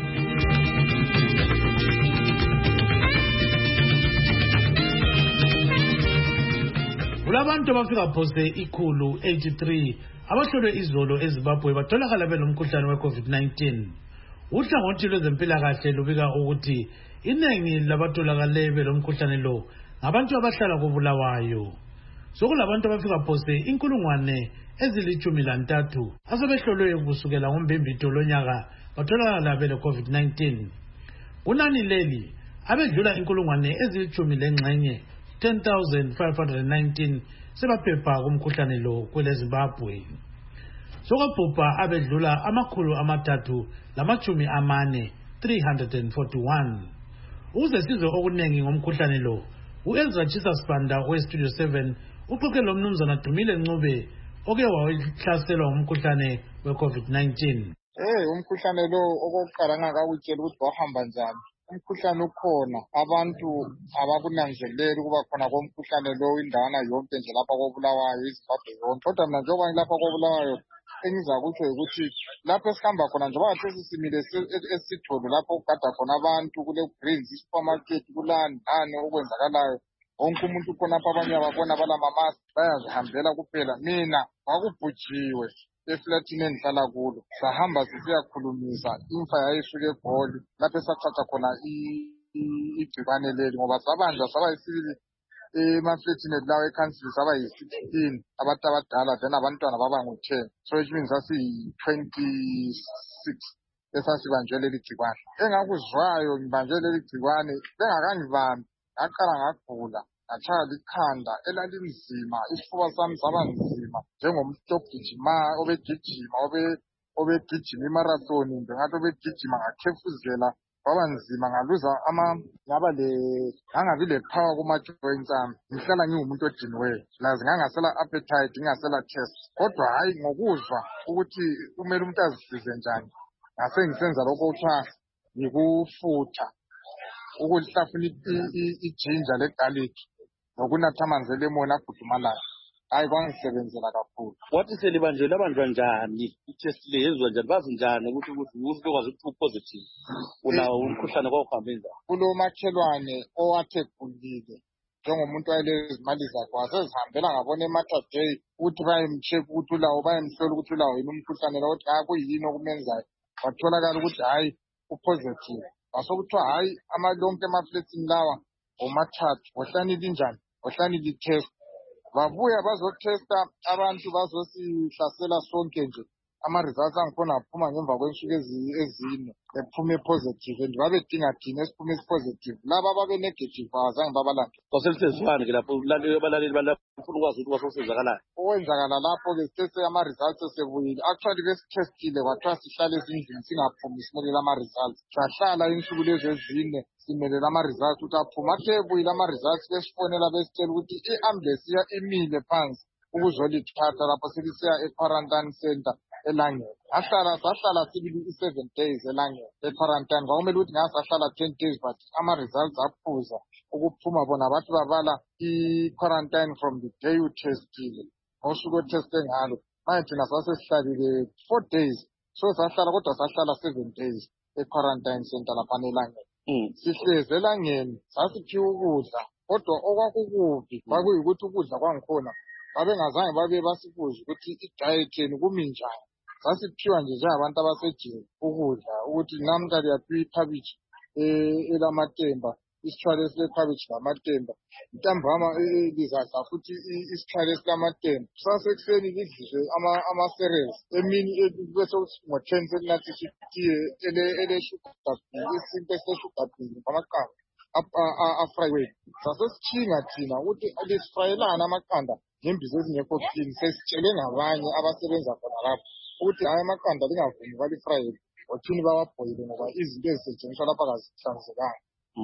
Kulabantu abafika phose ikhulu eighty-three abahlolwe izolo eZimbabwe batholakala belomkhuhlane we-COVID nineteen. Uhlangothi lwezempilakahle lubika ukuthi iningi labatholakale belomkhuhlane lo ngabantu abahlala koBulawayo. Sokulabantu abafika phose inkulungwane ezilithumi lantathu asebehlolwe kusukela ngoMbimbithi lonyaka batholakala bele-COVID nineteen. Kunani leli abedlula inkulungwane ezilithumi lengxenye ten thousand five hundred nineteen sebaphepha kumkhuhlane lo kweleZimbabwe. Sokubhubha abedlula amakhulu amathathu lamachumi amane three hundred forty-one. Uze sizwe okuningi ngomkhuhlane lo, uEzra Chisa Spanda we-Studio seven uxoxe lo mnumzana Dumile Ncube oke wahlaselwa ngumkhuhlane we-COVID nineteen. Eh umkhuhlane lo okokuqala ngakawutshela ukuthi wahamba njani. Umkhuhlane ukhona, abantu abakunanzeleli ukuba khona komkhuhlane lo indawana yonke nje lapha koBulawayo iZimbabwe yonke. Kodwa mina njengoba ngilapha koBulawayo engizakutsho ukuthi lapho esihamba khona njengoba sesisimile esitholo lapho ukugada khona abantu kule Greens supermarket kulani nani okwenzakalayo. Wonke umuntu khonapha abanye ababona balamamask bayazihambela kuphela. Mina wakubhujiwe eflatini endihlala kulo sahamba sisiyakhulumisa imfa yayisuke eGoli lapho esathatha khona igcikwane leli ngoba sabanjwa sabayisibili emafletini lawo eCouncil sabayi-sixteen abantu abadala then abantwana baba ngu-ten, so which means asi-twenty-six esasibanjwe leli gcikwane. Engakuzwayo ngibanjwe leli gcikwane bengakangibambi ngaqala ngagula ngachaya likhanda elalinzima, isifuba sami saba nzima njengomuntu ogijima obegijima obegijima imarathoni ngingathi obegijima ngakhefuzela kwaba nzima ngaluza ama ngaba le ngangabi le power kuma joints ami, ngihlala ngingumuntu odiniweyo lazi ngangasela appetite ngingasela taste. Kodwa hayi ngokuzwa ukuthi kumele umuntu azisize njani ngase ngisenza lokho kuthiwa ngikufutha ukuhlafuna ijinja legarlic nokunatha amanzi elemoni agudumalayo. Hayi kwangisebenzela kakhulu. Wathi selibanjela abanjwa njani itest le yenziwa njani bazi njani ukuthi ukuthi uzokwazi ukuthi positive unawo umkhuhlane kwawuhambe njani? Kulo makhelwane owathe kulile njengomuntu wayelezimali zakhe wasezihambela ngabona eMatterday ukuthi bayemcheck ukuthi ulawo bayemhlola ukuthi ulawo yini umkhuhlane lo ukuthi hayi kuyini okumenzayo watholakala ukuthi hayi upositive. Wasokuthiwa hayi amalonke emafletini lawa omathathu ohlanile njani ohlanile itest babuya bazotesta abantu bazosihlasela sonke nje ama-results angikhona aphuma ngemva kwensuku ezine ephume positive and babedinga thina esiphume esipositive laba ababe-negative azange babalande. Kwaselisezwane ke lapho abalaleli balafuna ukwazi ukuthi kwasosenzakalayo. Okwenzakala lapho-ke sithethe ama-results esebuyile. Actually besithestile kwathiwa sihlale ezindlini singaphumi simelele ama-results. Sahlala insuku lezo ezine simelele ama-results ukuthi aphume. Athe ebuyile ama-results besifonela besitshela ukuthi i-ambulance imile phansi ukuzolithatha lapho selisiya e-quarantine center elangeni. Ahlala sahlala sibili i-seven days elangeni e-quarantine. Kwakumele ukuthi ngasahlala ten days but ama-results aphuza ukuphuma bona bathi babala i-quarantine from the day utestile ngosuku oteste ngalo. Manje thina sasesihlalile four days so sahlala kodwa sahlala seven days e-quarantine center laphana elangeni. Sihlezi elangeni sasiphiwa ukudla kodwa okwakukubi kwakuyikuthi ukudla kwangikhona babengazange babe basibuza ukuthi i-diet yenu kumi njani. Sasiphiwa nje njengabantu abasejele ukudla ukuthi namka liyaphiwa ikhabishi elamatemba isithwalo esilekhabishi lamatemba ntambama lizadla futhi isithwalo esilamatemba. Sasekuseni lidlizwe ama-cereals emini bese ngo-ten sekunathe itiye eleshugabhili isimpe eseshugabhili ngamaqanda afrayiwe. Sasesithinga thina ukuthi lisifrayelana amaqanda ngembizo ezingekho clean. Sesitshele ngabanye abasebenza khona lapho ukuthi hayi amaqanda lingavumi balifrayele othini bawabhoyile ngoba izinto ezisetshenziswa lapha kazihlanzekanga.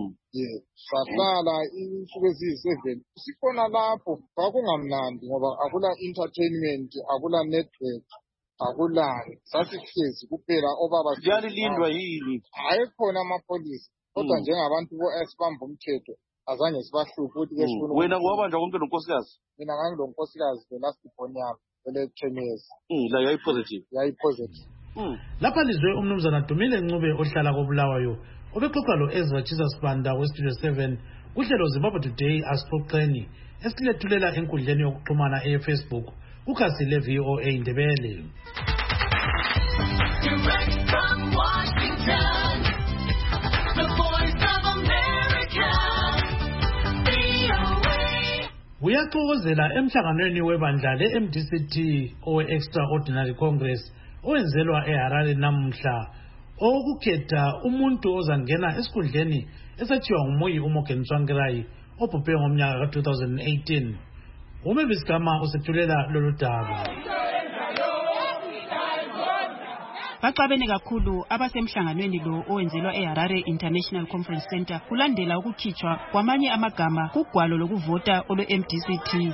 Ye sahlala insuku eziyi-seven sikhona lapho kwakungamnandi ngoba akula entertainment akula network akulani sasihlezi kuphela obaba liyalilindwa yini. Hayi khona amapholisa kodwa njengabantu esibamba umthetho azange sibahluphe ukuthi kesifuna. Wena ngowabanjwa konke nonkosikazi? Mina ngangilonkosikazi the last born yami ele-Chemez. La yayi-positive? Yayi-positive. Lapha lizwe umnumzana Dumile Ncube ohlala koBulawayo obexoxa lo-Ezra Jesus Banda weStudio seven kuhlelo Zimbabwe Today asixoxeni esilethulela enkundleni yokuxhumana e-Facebook ukhasi le-V O A Ndebele. Direct from Washington, the voice of America, V O A. Uyaxokozela emhlanganweni webandla le-M D C T owe-Extraordinary Congress owenzelwa eHarare namuhla okukhetha umuntu ozangena esikhundleni esathiwa nguMoyi uMorgan Tsvangirai obhubhe ngomnyaka ka two thousand eighteen. Umebisigama usethulela lolu daba. Baxabene kakhulu abasemhlanganweni lo owenzelwa eHarare International Conference Center kulandela ukukhitshwa kwamanye amagama kugwalo lokuvota olwe-M D C T.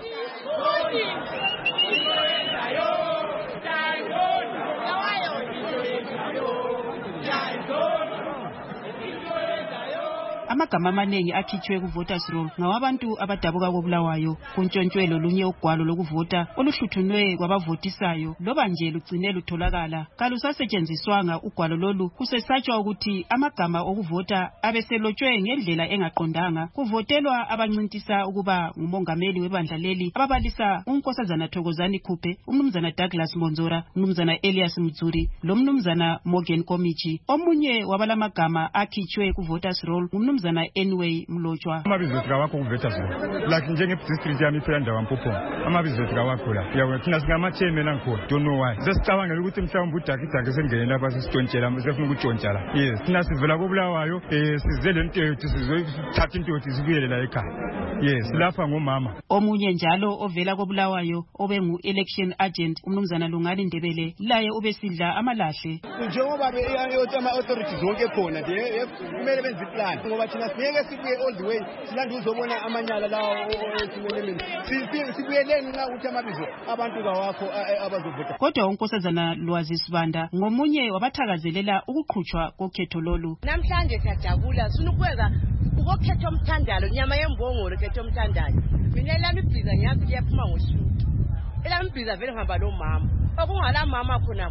Amagama amaningi akhitshwe ku-voters roll ngawabantu abadabuka koBulawayo kuntshontshwe lolunye ugwalo lokuvota oluhluthunwe kwabavotisayo loba nje lugcine lutholakala kalusasetshenziswanga ugwalo lolu kusesatshwa ukuthi amagama okuvota abeselotshwe ngendlela engaqondanga kuvotelwa abancintisa ukuba ngumongameli webandla leli ababalisa uNkosazana Thokozani Khuphe, umnumzana Douglas Monzora, umnumzana Elias Mdzuri lomnumzana Morgan Komichi. Omunye wabalamagama akhitshwe ku-voters roll umnumzana Anyway Mlotshwa. Amabizo sikawakho ku-voters roll like njenge-district yami iphela ndawo Mpuphoma amabizo sikawakho la yabo thina singama-chairman angikhona don't know why sesicabangela ukuthi mhlawumbe udakidaki sengene lapha sesitshontshelana sefuna ukutshontsha la yes thina sivela koBulawayo um size le ntetho sizothatha intoti sibuyele la ekhaya yes lapha ngomama. Omunye njalo ovela koBulawayo obengu-election agent umnumzana Lungani Ndebele laye ubesidla amalahle. Njengoba ama-authorities wonke khona nje kumele benze iplan ngoba thina singeke sibuye all the way silande uzobona amanyala lawo esimeleleni sibuyeleni nxa ukuthi amabizo abantu kawakho abazovota. Kodwa uNkosazana Lwazi Sibanda ngomunye wabathakazelela ukuqhutshwa kokhetho lolu. Namhlanje siyajabula sifuna ukwenza ukukhetha umthandalo nyama yembongolo ketho umthandalo. Mina lami ibhiza ngiyazi liyaphuma ngosuku. Elami ibhiza vele ngihamba lo mama. Okungala mama khona ku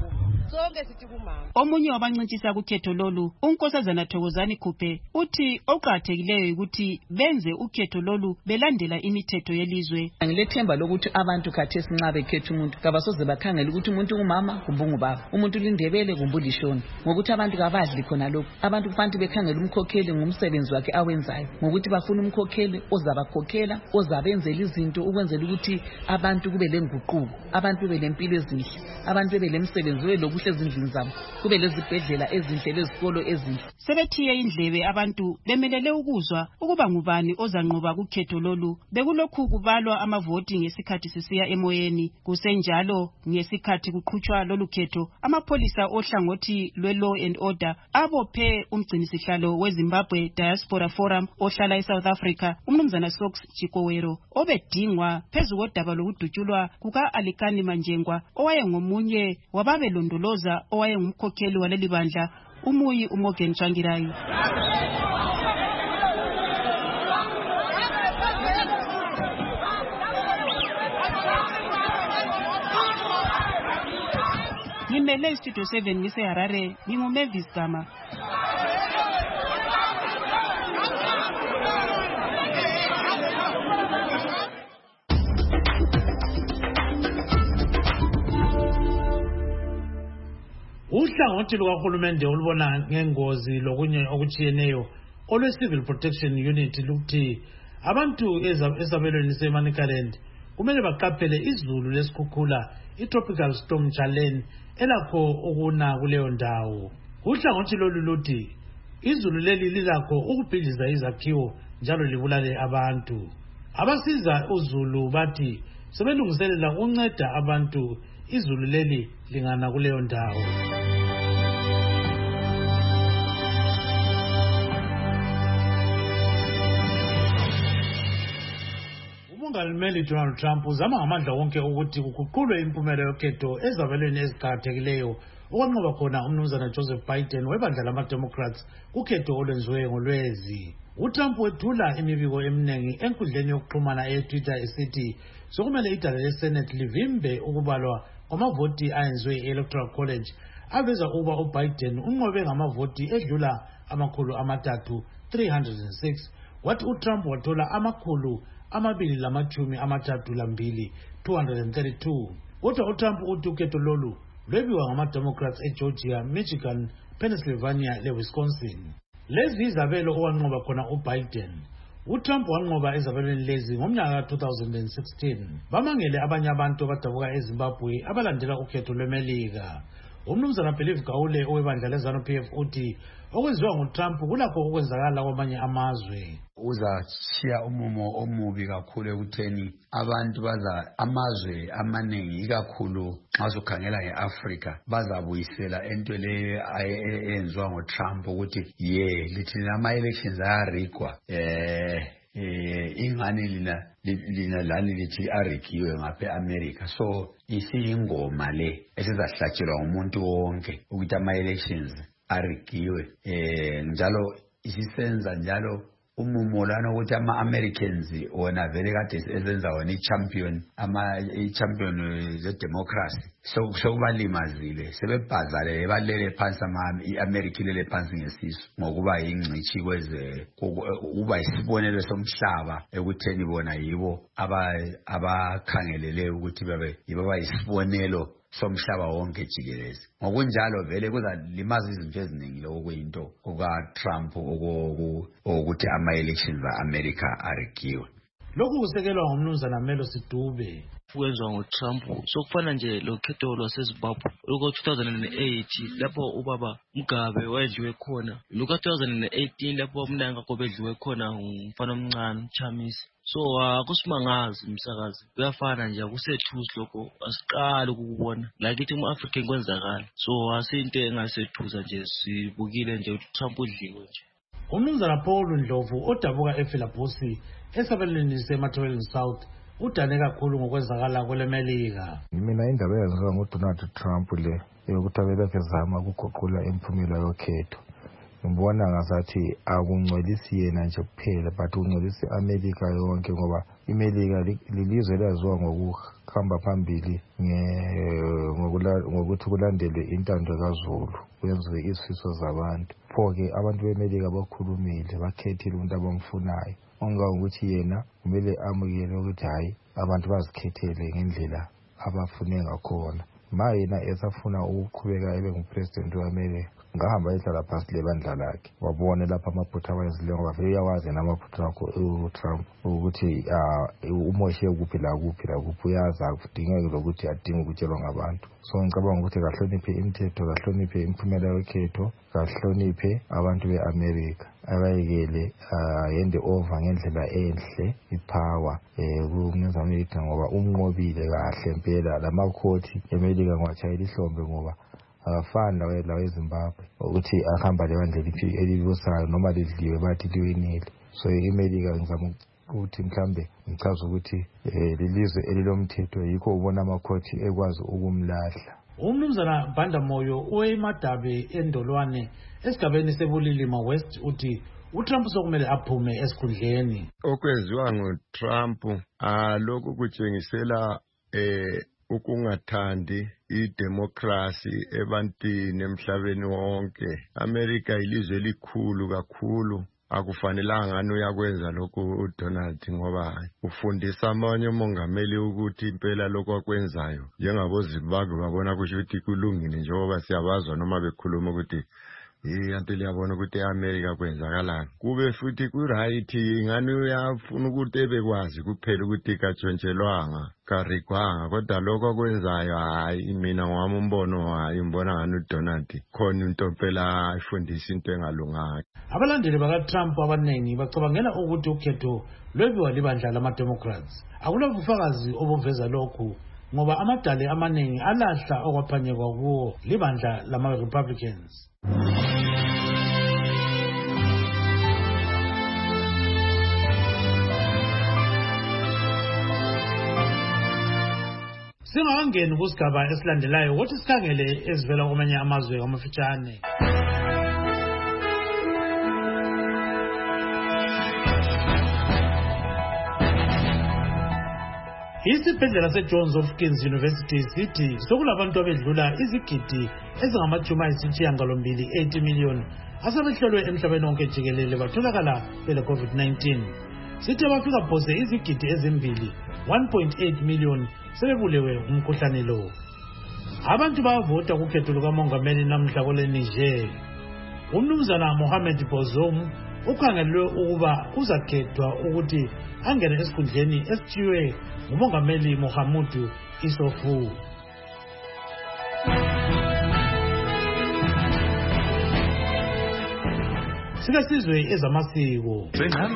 sonke sithi kumama. Omunye wabancintshisa kukhetho lolu unkosazana Thokozani Khuphe uthi okuqakathekileyo ukuthi benze ukhetho lolu belandela imithetho yelizwe. Ngilethemba lokuthi abantu khathesi nxa bekhetha umuntu kabasoze bakhangela ukuthi umuntu ungumama kumbe ungubaba, umuntu ulindebele kumbe ulishoni, ngokuthi abantu kabadli khona lokho. Abantu kufanele bekhangela umkhokheli ngumsebenzi wakhe awenzayo, ngokuthi bafuna umkhokheli ozabakhokhela, ozabenzela izinto ukwenzela ukuthi abantu kube lenguquko, abantu kube lempilo ezinhle, abantu kube lemsebenzi kube lokuhle ezindlini zabo, kube lezibhedlela ezinhle lezikolo ezinhle. Sebethiye indlebe abantu bemelele ukuzwa ukuba ngubani ozanqoba kukhetho lolu. Bekulokhu kubalwa amavoti ngesikhathi sisiya emoyeni. Kusenjalo ngesikhathi kuqhutshwa lolu khetho, amapholisa ohlangothi lwe-law and order abophe umgcinisihlalo weZimbabwe Diaspora Forum ohlala eSouth Africa, umnumzana Sox Chikowero, obedingwa phezu kodaba lokudutshulwa kuka-Alikani Manjengwa owayengomunye wababelondoloza owayengumkhokheli waleli bandla, Umuyi uMorgan Tsvangirai. Ngimele Studio seven ngise Harare, nginguMavis Gama. Uhlangothi lukahulumende olubona ngengozi lokunye okutshiyeneyo olwe-Civil Protection Unit luthi abantu esabelweni seManicaland kumele baqaphele izulu lesikhukhula i-Tropical Storm Charlene elakho ukuna kuleyo ndawo. Uhlangothi lolu luthi izulu leli lilakho ukubhidliza izakhiwo njalo libulale abantu. Abasiza uzulu bathi sebelungiselela ukunceda abantu izulu leli lingana kuleyo ndawo. Umongameli Donald Trump uzama ngamandla wonke ukuthi kuguqulwe impumela yokhetho ezabelweni eziqakathekileyo okwanqoba khona umnumzana Joseph Biden webandla lama-Democrats kukhetho olwenziwe ngolwezi. UTrump wethula imibiko eminingi enkundleni yokuxhumana eTwitter esithi sokumele idala leSenate livimbe ukubalwa kwamavoti ayenziwe e-Electoral College aveza ukuba uBiden unqobe ngamavoti edlula amakhulu amathathu three hundred six, wathi uTrump wathola amakhulu amabili lamatshumi amathathu lambili two hundred thirty-two. Kodwa uTrump uthi ukhetho lolu lwebiwa ngama-Democrats eGeorgia, Michigan, Pennsylvania leWisconsin. Lezi izabelo owanqoba khona uBiden. UTrump wanqoba ezabelweni lezi ngomnyaka two thousand sixteen. Bamangele abanye abantu abadabuka eZimbabwe abalandela ukhetho lweMelika. Umnumzana Believe Gaule owebandla leZANU-P F uthi okwenziwa nguTrump kulakho okwenzakala kwamanye amazwe. Uzashiya umumo omubi kakhulu ekutheni abantu baza amazwe amaningi ikakhulu nxa ukhangela ngeAfrca bazabuyisela into leyo eyenziwa nguTrump ukuthi ye lithi ama-elections ayarigwa eh eh ingane lina lina lani lithi arigiwe ngapha eAmerica. So isiyingoma le esizahlatshelwa ngumuntu wonke ukuthi ama-elections arigiwe eh njalo isisenza njalo umumo lana ukuthi ama-Americans wona vele kade esenza wona i-champion ama i-champion ze-democracy so sokubalimazile sebebhazale balele phansi i-America ilele phansi ngesisu ngokuba yingcithi kweze kuba isibonelo somhlaba ekutheni bona yibo abakhangelele ukuthi babe yibo bayisibonelo somhlaba wonke jikelele. Ngokunjalo vele kuzalimaza izinto eziningi lokho kuyinto kuka-Trump ukuthi ama-elections a-America arigiwe. Lokhu kusekelwa ngumnumzana Melo Sidube. Kwenziwa nguTrump sokufana nje lokhetho lwaseZimbabwe luka two thousand eight lapho ubaba Mugabe wayedliwe khona, luka two thousand eighteen lapho umnanga kobedliwe khona umfana omncane Chamisi. So akusimangazi umsakazi kuyafana nje akusethusi lokho asiqala ukubona lakithi umu-African kwenzakala. So asinto engasethusa nje sibukile nje ukuthi Trump udliwe nje. Umnumzana Paul Ndlovu odabuka ePhilipposi esabelweni seMatabeleland South udane kakhulu ngokwenzakala kweleMelika. Mina indaba eyenziwa nguDonald Trump le yokuthi abelokhu ezama ukuguqula imiphumela yokhetho ngibona ngazathi akungcolisi yena nje kuphela but ungcolisa iAmerica yonke ngoba iMelika lilizwe elaziwa ukuhamba phambili ngokuthi kulandele intando kaZulu kwenziwe isifiso zabantu. Pho-ke abantu beMelika bakhulumile bakhethile umuntu abamfunayo, ongangokuthi yena kumele amukele ukuthi hayi abantu bazikhethele ngendlela abafune ngakhona. Ma yena esafuna ukuqhubeka ebe ngupresident weAmerica, ngahamba ehlala phasi lebandla lakhe wabone lapha amaphutha awayenzileyo, ngoba vele uyawazi namaphutha akho uTrump ukuthi umoshe kuphi lakuphi lakuphi, uyazi akudingeki lokuthi adinge ukutshelwa ngabantu. So ngicabanga ukuthi kahloniphe imithetho, kahloniphe imiphumela yokhetho, kahloniphe abantu beAmerica, abayekele yende over ngendlela enhle ipower kungenza America, ngoba umnqobile kahle impela lamakhoti eMelika ngiwatshayela ihlombe, ngoba akafani lawe eZimbabwe ukuthi ahamba lebandla elibusayo noma lidliwe bathi liwinile. So iMelika ngizama ukuthi mhlambe ngichaza ukuthi lelizwe elilomthetho, yikho ubona amakhoti ekwazi ukumlahla. Umnumzana Bhandamoyo ueMadabe eNdolwane esigabeni seBulilima West uthi uTrump sokumele aphume esikhundleni. Okwenziwa nguTrump alokhu kutshengisela eh ukungathandi idemocracy ebantwini emhlabeni wonke. America ilizwe elikhulu kakhulu, akufanelanga ngani uyakwenza lokhu uDonald, ngoba ufundisa amanye umongameli ukuthi impela lokho akwenzayo njengabo Zimbabwe babona kusho ukuthi kulungile, njengoba siyabazwa noma bekhuluma ukuthi iyanto liyabona ukuthi eAmerica kwenzakalani. Kube futhi ku-right ngani uyafuna ukuthi ebekwazi kuphela ukuthi katshontshelwanga karigwanga, kodwa lokho akwenzayo hayi mina ngwami umbono hayi ngibona ngani uDonald khona into phela ifundisa into engalunganga. Abalandeli bakaTrump abaningi bacabangela ukuthi ukhetho lwebiwa libandla lama-Democrats. Akulabufakazi obuveza lokhu, ngoba amadale amaningi alahla okwaphanyekwa kuwo libandla lama-Republicans. Singakangeni kusigaba esilandelayo ukuthi sikhangele ezivela kwamanye amazwe amafitshane. Isibhedlela seJohns Hopkins University sithi sokulabantu abedlula izigidi ezingamajumi ayisishiyagalombili eighty million asebehlolwe emhlabeni wonke jikelele batholakala bele COVID nineteen. Sithi abafika phose izigidi ezimbili one point eight million sebebulewe umkhuhlane lo. Abantu bayavota kukhetho lukamongameli namhla kole Niger. Umnumzana Mohamed Bazoum ukhangelwe ukuba uzakhethwa ukuthi angene esikhundleni esithiwe ngumongameli Mohamudu Issoufou. Sika sizwe ezamasiko.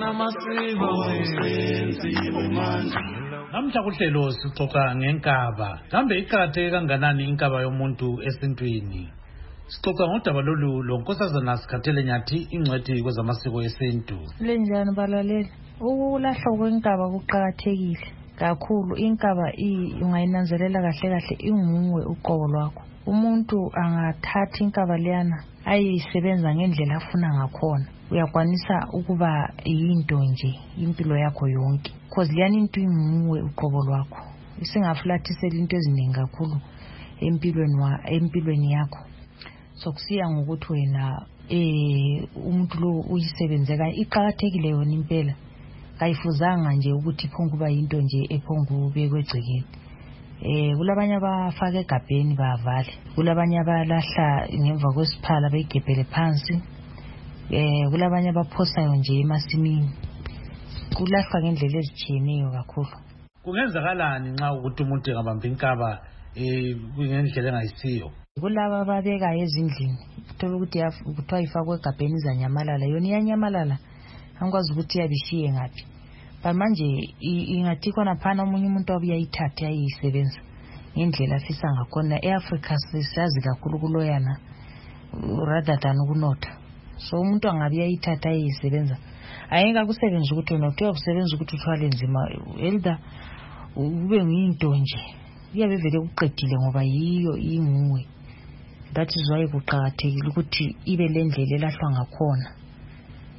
Namhla kuhlelo sixoxa ngenkaba. Kambe iqhatheke kanganani inkaba yomuntu esintwini? Sixoxa ngodaba lolu lonkosazana Sikhathele Nyathi, ingcwethi kwezamasiko esintu. Lenjani balaleli? Ukulahlwa kwenkaba kuqhakathekile kakhulu. Inkaba ungayinanzelela kahle kahle ingungwe uqobo lwakho. Umuntu angathatha inkaba leyana ayisebenza ngendlela afuna ngakhona. Uyakwanisa ukuba yinto nje impilo yakho yonke. Cause liyani into ingungwe uqobo lwakho. Isingaflathisela into eziningi kakhulu empilweni wa empilweni yakho. So kusiya ngokuthi wena eh umuntu lo uyisebenzeka iqhakathekile yona impela. Kayifuzanga nje ukuthi iphonga kuba into nje ephonga ubekwe egcekeni. Eh kulabanye abafaka egabheni bavale, kulabanye abalahla ngemva kwesiphala beyigebhele phansi, eh kulabanye abaphosayo nje emasimini. Kulahlwa ngendlela ezitshiyeneyo kakhulu. Kungenzakalani nxa ukuthi umuntu engabamba inkaba eh ngendlela engayisiyo? Kulaba ababeka ezindlini uthola ukuthi kuthiwa ifakwe egabheni izanyamalala, yona iyanyamalala angikwazi ukuthi yabishiye ngaphi. Manje ingathi khona phana omunye umuntu obuyayithatha yayisebenza ngendlela afisa ngakhona. eAfrica sisazi kakhulu kuloyana rather than ukunotha. So umuntu angabe yayithatha yayisebenza ayeka kusebenza ukuthi wena uthiwa kusebenza ukuthi uthwale nzima, elda ube ngiyinto nje iyabe vele kuqedile ngoba yiyo ingungwe. That is why kuqhakathekile ukuthi ibe lendlela elahlwa ngakhona.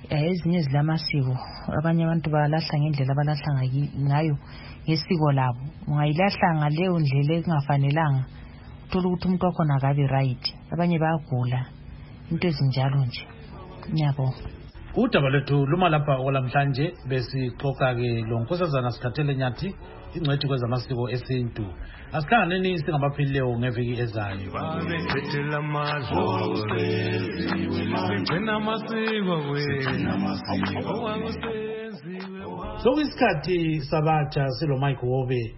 ezinye zilamasiko abanye abantu balahla ngendlela abalahla ngayo ngesiko labo ungayilahla ngaleyo ndlela engafanelanga uthola ukuthi umuntu wakhona akabi right abanye bayagula into ezinjalo nje. Ngiyabonga. Udaba lethu luma lapha olamhlanje besixoxa ke lo nkosazana Sithathele Nyathi ingcwethi kwezamasiko esintu. Asihlanganeni singabaphilileyo ngeviki ezayo. Sokuyisikhathi sabatsha silo Mike Wobe.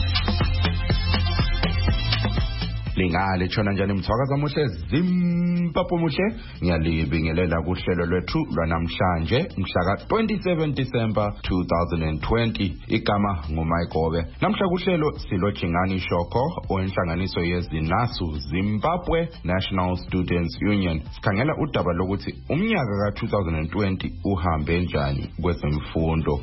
Lingale tshona njani mthwakaza muhle Zimbabwe muhle ngiyalibingelela kuhlelo lwethu lwanamhlanje mhla ka twenty-seven December two thousand twenty igama nguMayigobe. Namhla kuhlelo silo Jingani Shoko owenhlanganiso yezinasu Zimbabwe National Students Union. Sikhangela udaba lokuthi umnyaka ka two thousand twenty uhambe njani kwezemfundo.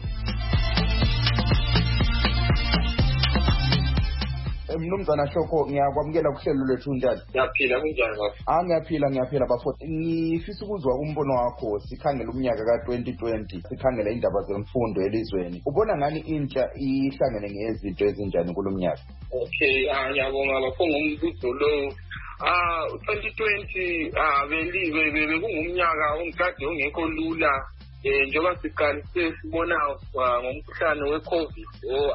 Mnumzana Shoko ngiyakwamukela kuhlelo lwethu njani? Ngiyaphila kunjani bafo? Ah ngiyaphila ngiyaphila bafo. Ngifisa ukuzwa umbono wakho sikhangela umnyaka ka twenty twenty sikhangela indaba zemfundo elizweni. Ubona ngani intsha ihlangene ngezinto ezinjani kulomnyaka? Okay, ah ngiyabonga bafo ngombuzo lo. Ah twenty twenty ah beliwe bebe kungumnyaka ongikade ongekho lula. Eh njengoba siqalise sibona ngomkhuhlane we-COVID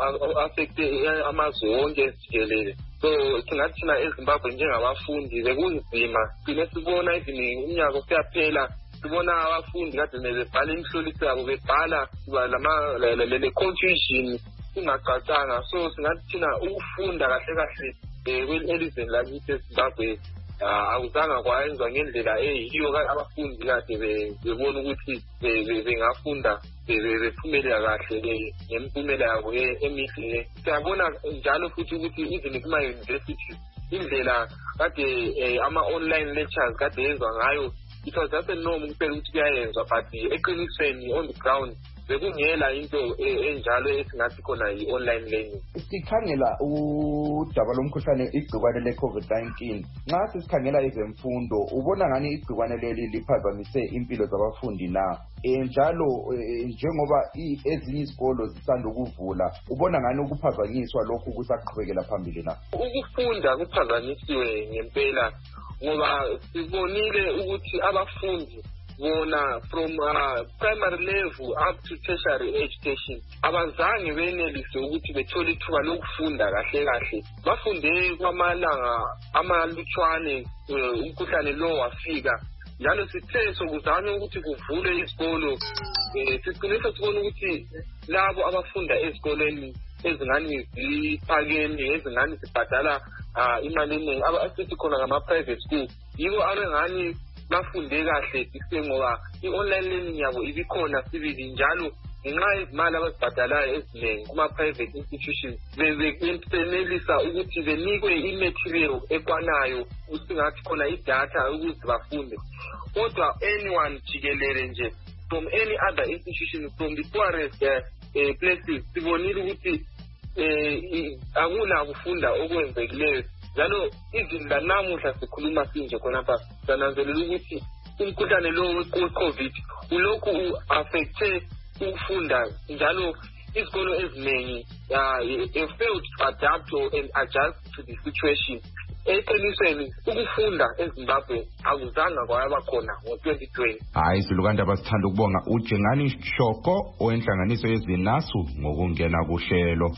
o affect amazwe onke jikelele. So singathi na eZimbabwe njengabafundi bekunzima. Sine sibona even umnyaka usiyaphela sibona abafundi kade bebhala imihloliso yabo bebhala lama le confusion ingacacanga. So singathi na ukufunda kahle kahle elizweni lakithi eZimbabwe awuzanga kwayenza ngendlela eyiyo abafundi kade bebona ukuthi bengafunda bephumelela kahle ngempumela yabo emihle. Siyabona njalo futhi ukuthi even kuma university indlela kade ama online lectures kade yenziwa ngayo it was just a norm kuphela ukuthi kuyayenzwa but eqinisweni on the ground bekungela into enjalo esingathi khona yi-online learning. Sikhangela udaba lomkhuhlane igciwane le-COVID nineteen. Nxa sisikhangela ezemfundo ubona ngani igciwane leli liphazamise impilo zabafundi na? Njalo njengoba ezinye izikolo zisanda ukuvula ubona ngani ukuphazanyiswa lokhu kusaqhubekela phambili na? Ukufunda kuphazanyisiwe ngempela ngoba sibonile ukuthi abafundi bona from uh, primary level up to tertiary education abazange benelise ukuthi bethole ithuba lokufunda kahle kahle. Bafunde kwamalanga amalutshwane umkhuhlane lo wafika njalo sithe sokuzama ukuthi kuvule izikolo. Siqinisa sibona ukuthi labo abafunda ezikoleni ezingani ziphakeme ezingani zibhadala imali eningi abasithi khona ngama-private school yibo abengani bafunde kahle ngoba i-online learning yabo ibikhona sibili njalo ngenxa yezimali abazibhadalayo ezinengi kuma-private institutions benelisa ukuthi benikwe i-material ekwanayo usingathi khona idatha ukuze bafunde. Kodwa anyone jikelele nje from any other institution from the poorest uh, uh, places sibonile ukuthi akuna kufunda okwenzekileyo njalo even lanamuhla sikhuluma sinje khonapha sananzelela ukuthi umkhuhlane lo we-COVID ulokhu u-affecte ukufunda njalo izikolo eziningi they failed to adapt and adjust to the situation. Eqinisweni ukufunda eZimbabwe akuzanga kwaba khona ngo-twenty twenty. Hayi silukandaba sithanda ukubonga uJingani Shoko owenhlanganiso yezinasu ngokungena kuhlelo.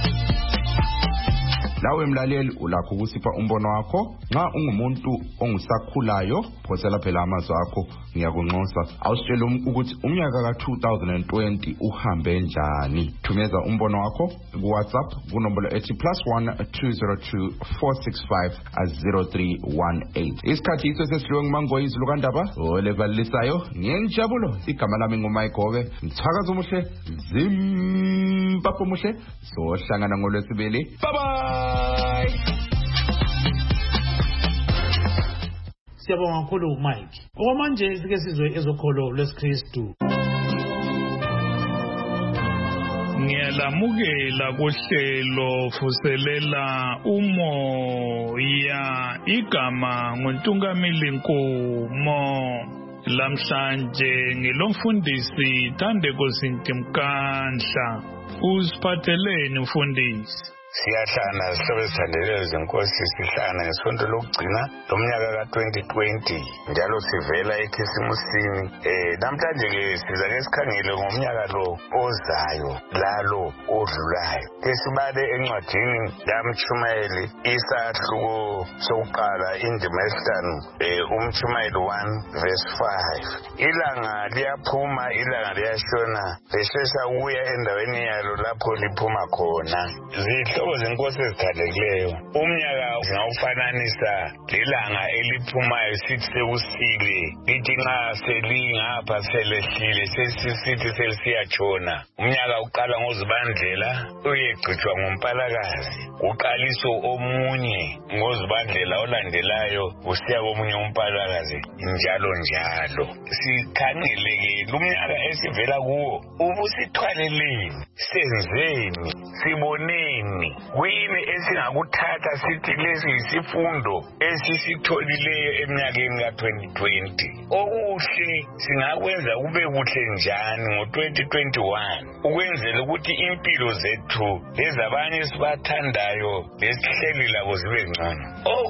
Lawe mlaleli ulakho ukusipha umbono wakho nxa ungumuntu ongusakhulayo phosela phela amazwi akho ngiyakunxosa awusitshela ukuthi umnyaka ka two thousand twenty uhambe njani. Thumeza umbono wakho ku WhatsApp ku nombolo ethi plus one two zero two four six five zero three one eight. Isikhathi iso sesidliwe ngumango izilukandaba olevalisayo ngenjabulo igama lami nguMayigobe mthakazo muhle Zimbabwe muhle sohlangana ngolwesibili. Bye bye. Siyabonga kakhulu Mike. Okwamanje sike sizwe ezokholo lwesikristu. Ngiyalamukela kohlelo fuselela umoya igama nguntungamili Nkomo. lamhlanje ngilomfundisi Thandeko Zintimkandla. Usiphatheleni mfundisi? Siyahlana sihloko ezithandeleyo zenkosi, sihlana ngesonto lokugcina lomnyaka ka twenty twenty njalo sivela ekhisimusini. Eh namhlanje ke siza ke sikhangele ngomnyaka lo ozayo lalo odlulayo. Ke sibale encwadini yaMtshumayeli isahluko sokuqala indima yesihlanu eh uMtshumayeli one verse five. Ilanga liyaphuma ilanga liyashona leshesha ukuya endaweni yalo lapho liphuma khona. Zihlo zenkosi ezithandeleyo, umnyaka singawufananisa lelanga eliphumayo sithi sekusile, lithi nxa selingapha selehlile sesisithi selisiyatshona. Umnyaka uqala ngozibandlela uyegcitshwa ngompalakazi, uqaliso omunye ngozibandlela olandelayo usiya komunye umpalakazi njalo njalo. Sikhangeleke lumnyaka esivela kuwo ubusithwaleleni, senzeni, siboneni, kuyini esingakuthatha sithi lesi isifundo esisitholileyo eminyakeni ka twenty twenty. Okuhle singakwenza kube kuhle njani ngo twenty twenty-one ukwenzela ukuthi impilo zethu lezabanye sibathandayo lesihleli labo zibe ngcono.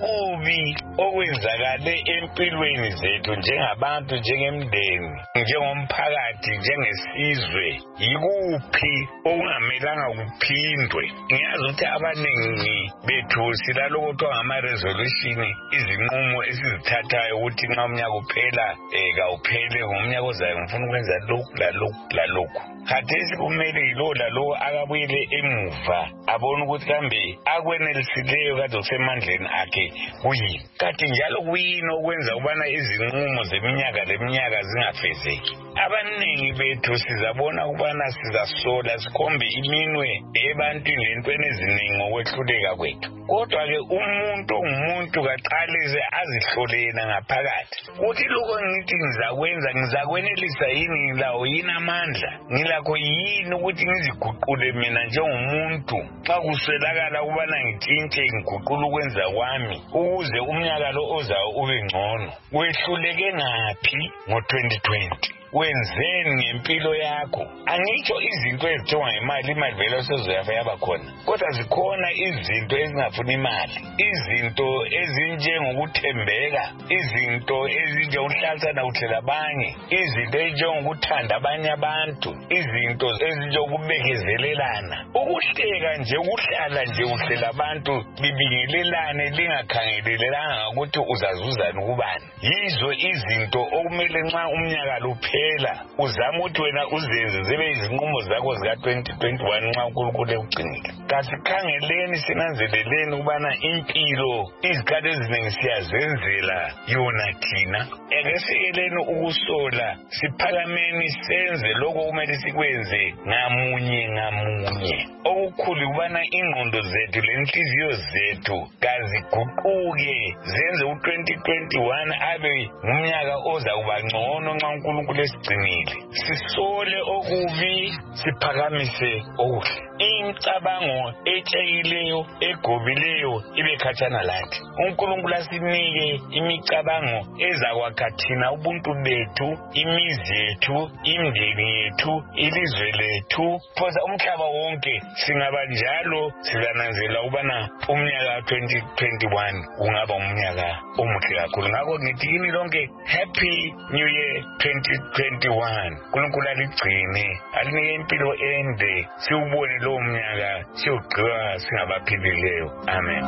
Okubi okwenzakale empilweni zethu njengabantu, njengemndeni, njengomphakathi, njengesizwe, yikuphi okungamelanga kuphindwe. Ngiyazi ukuthi abaningi bethu silalokho kuthiwa ngama-resolution, izinqumo esizithathayo ukuthi nxa umnyaka uphela um kawuphele ngomnyaka ozayo ngifuna ukwenza lokhu lalokhu lalokhu. Khathesi kumele yilo lalowo akabuyele emuva abone ukuthi kambe akwenelisileyo kade usemandleni akhe kuyini. Kanti njalo kuyini okwenza ukubana izinqumo zeminyaka leminyaka zingafezeki. Abaningi bethu sizabona ukubana sizasola sikhombe iminwe ebantwini lentweni eziningi ngokwehluleka kwethu. Kodwa-ke umuntu ongumuntu kaqalise azihlole yena ngaphakathi ukuthi lokho ngithi ngizakwenza ngizakwenelisa yini, ngilawo yini amandla, ngilakho yini ukuthi ngiziguqule mina njengomuntu xa kuswelakala ukubana ngitshintshe ngiguqule ukwenza kwami ukuze umnyaka lo ozayo ube ngcono. Wehluleke ngaphi ngo twenty twenty? Wenzeni ngempilo yakho? Angitsho izinto ezithengwa ngemali, imali vele sezoyafa yaba khona, kodwa zikhona izinto ezingafuni imali, izinto ezinjengokuthembeka, izinto ezinjengokuhlalisana kuhle labanye, izinto ezinjengokuthanda abanye abantu, izinto ezinjengokubekezelelana, ukuhleka nje, ukuhlala nje kuhle labantu libingelelane lingakhangelelanga ukuthi uzazuzana kubani. Yizo izinto okumele nxa umnyaka luphela uzama ukuthi wena uzenze zibe izinqumo zakho zika twenty twenty-one nxa uNkulunkulu ekugcinile. Kasikhangeleni sinanzeleleni ukubana impilo izikhathi eziningi siyazenzela yona thina. Akesikeleni ukusola, siphakameni senze lokho kumele sikwenze ngamunye ngamunye. Okukhulu ukubana ingqondo zethu lenhliziyo zethu kaziguquke zenze u twenty twenty-one abe ngumnyaka oza kuba ngcono nxa uNkulunkulu esigcinile. Sisole okubi, siphakamise okuhle. Imicabango etshekileyo, egobileyo ibe khatshana lathi. uNkulunkulu asinike imicabango ezakwakha thina ubuntu bethu, imizi yethu, imindeni yethu, ilizwe lethu, phosa umhlaba wonke. Singaba njalo sizananzela ukubana umnyaka ka twenty twenty-one ungaba umnyaka omuhle kakhulu. Ngakho ngithi yini lonke happy new year twenty twenty-one. uNkulunkulu aligcine, alinike impilo ende, siubone lo mnyaka siyogqiba singabaphilileyo. Amen.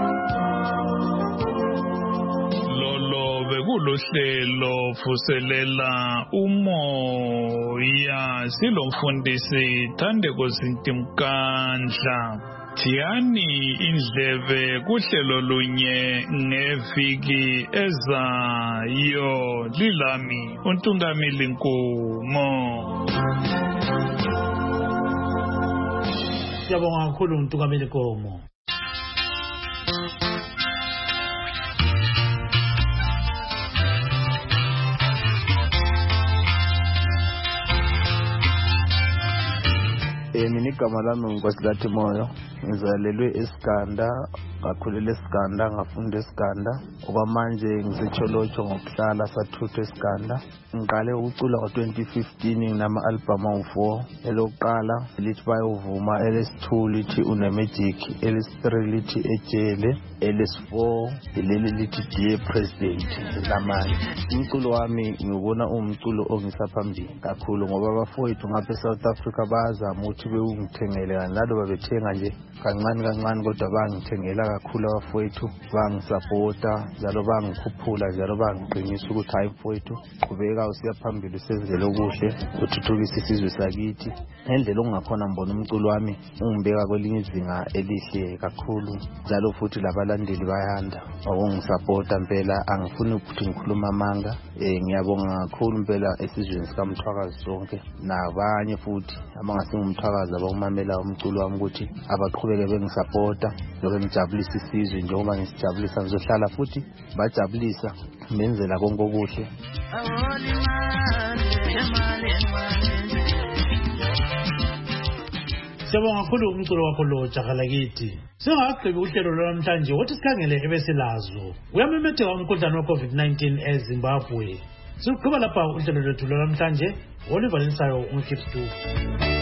Lolo bekulohlelo vuselela umoya, silomfundisi Thandeko Zintimkandla. Thiyani indlebe kuhlelo lunye ngeviki ezayo. Lilami uNtungamili Nkomo. Siyabonga kakhulu uNtungamili Nkomo. Mina igama lami nguNkosilathi Moyo, ngizalelwe eSikanda ngakhulele esiganda ngafunda esiganda okwamanje ngisecholotsho ngokuhlala sathutha esiganda. Ngiqale ukucula ngo-twenty fifteen nginama-album awu-four. Elokuqala lithi bayovuma, elesi-two lithi unemagic, elesi-three lithi ejele, elesi-four ileli lithi Dear President lamanje. Umculo wami ngibona uwumculo ongisa phambili kakhulu ngoba abafowethu ngapha eSouth Africa bayazama ukuthi bewungithengele kanjalo babethenga nje kancane kancane kodwa bangithengela kakhulu abafowethu, bangisapota njalo bangikhuphula njalo bangiqinisa ukuthi hayi mfowethu qhubeka usiya phambili usenzele okuhle uthuthukise isizwe sakithi. Ngendlela ongakhona mbona umculo wami ungibeka kwelinye izinga elihle kakhulu njalo futhi labalandeli bayanda okungisapota mpela. Angifuni ukuthi ngikhuluma amanga, eh ngiyabonga kakhulu mpela esizweni sikaMthwakazi sonke nabanye futhi abangasingumthwakazi abawumamela umculo wami ukuthi abaqhubeke bengisapota lokho ngijabulisa isizwe njengoba ngisijabulisa ngizohlala futhi bajabulisa benzela konke okuhle. Siyabonga kakhulu umculo wakho lo Jakalakithi. Singagqiba uhlelo lwamhlanje wothi sikhangele ebesilazo. Uyamemetheka umkhuhlane we-COVID nineteen eZimbabwe. Siqhubeka lapha uhlelo lwethu lwamhlanje. Oliver Linsayo, uMkhiphstu.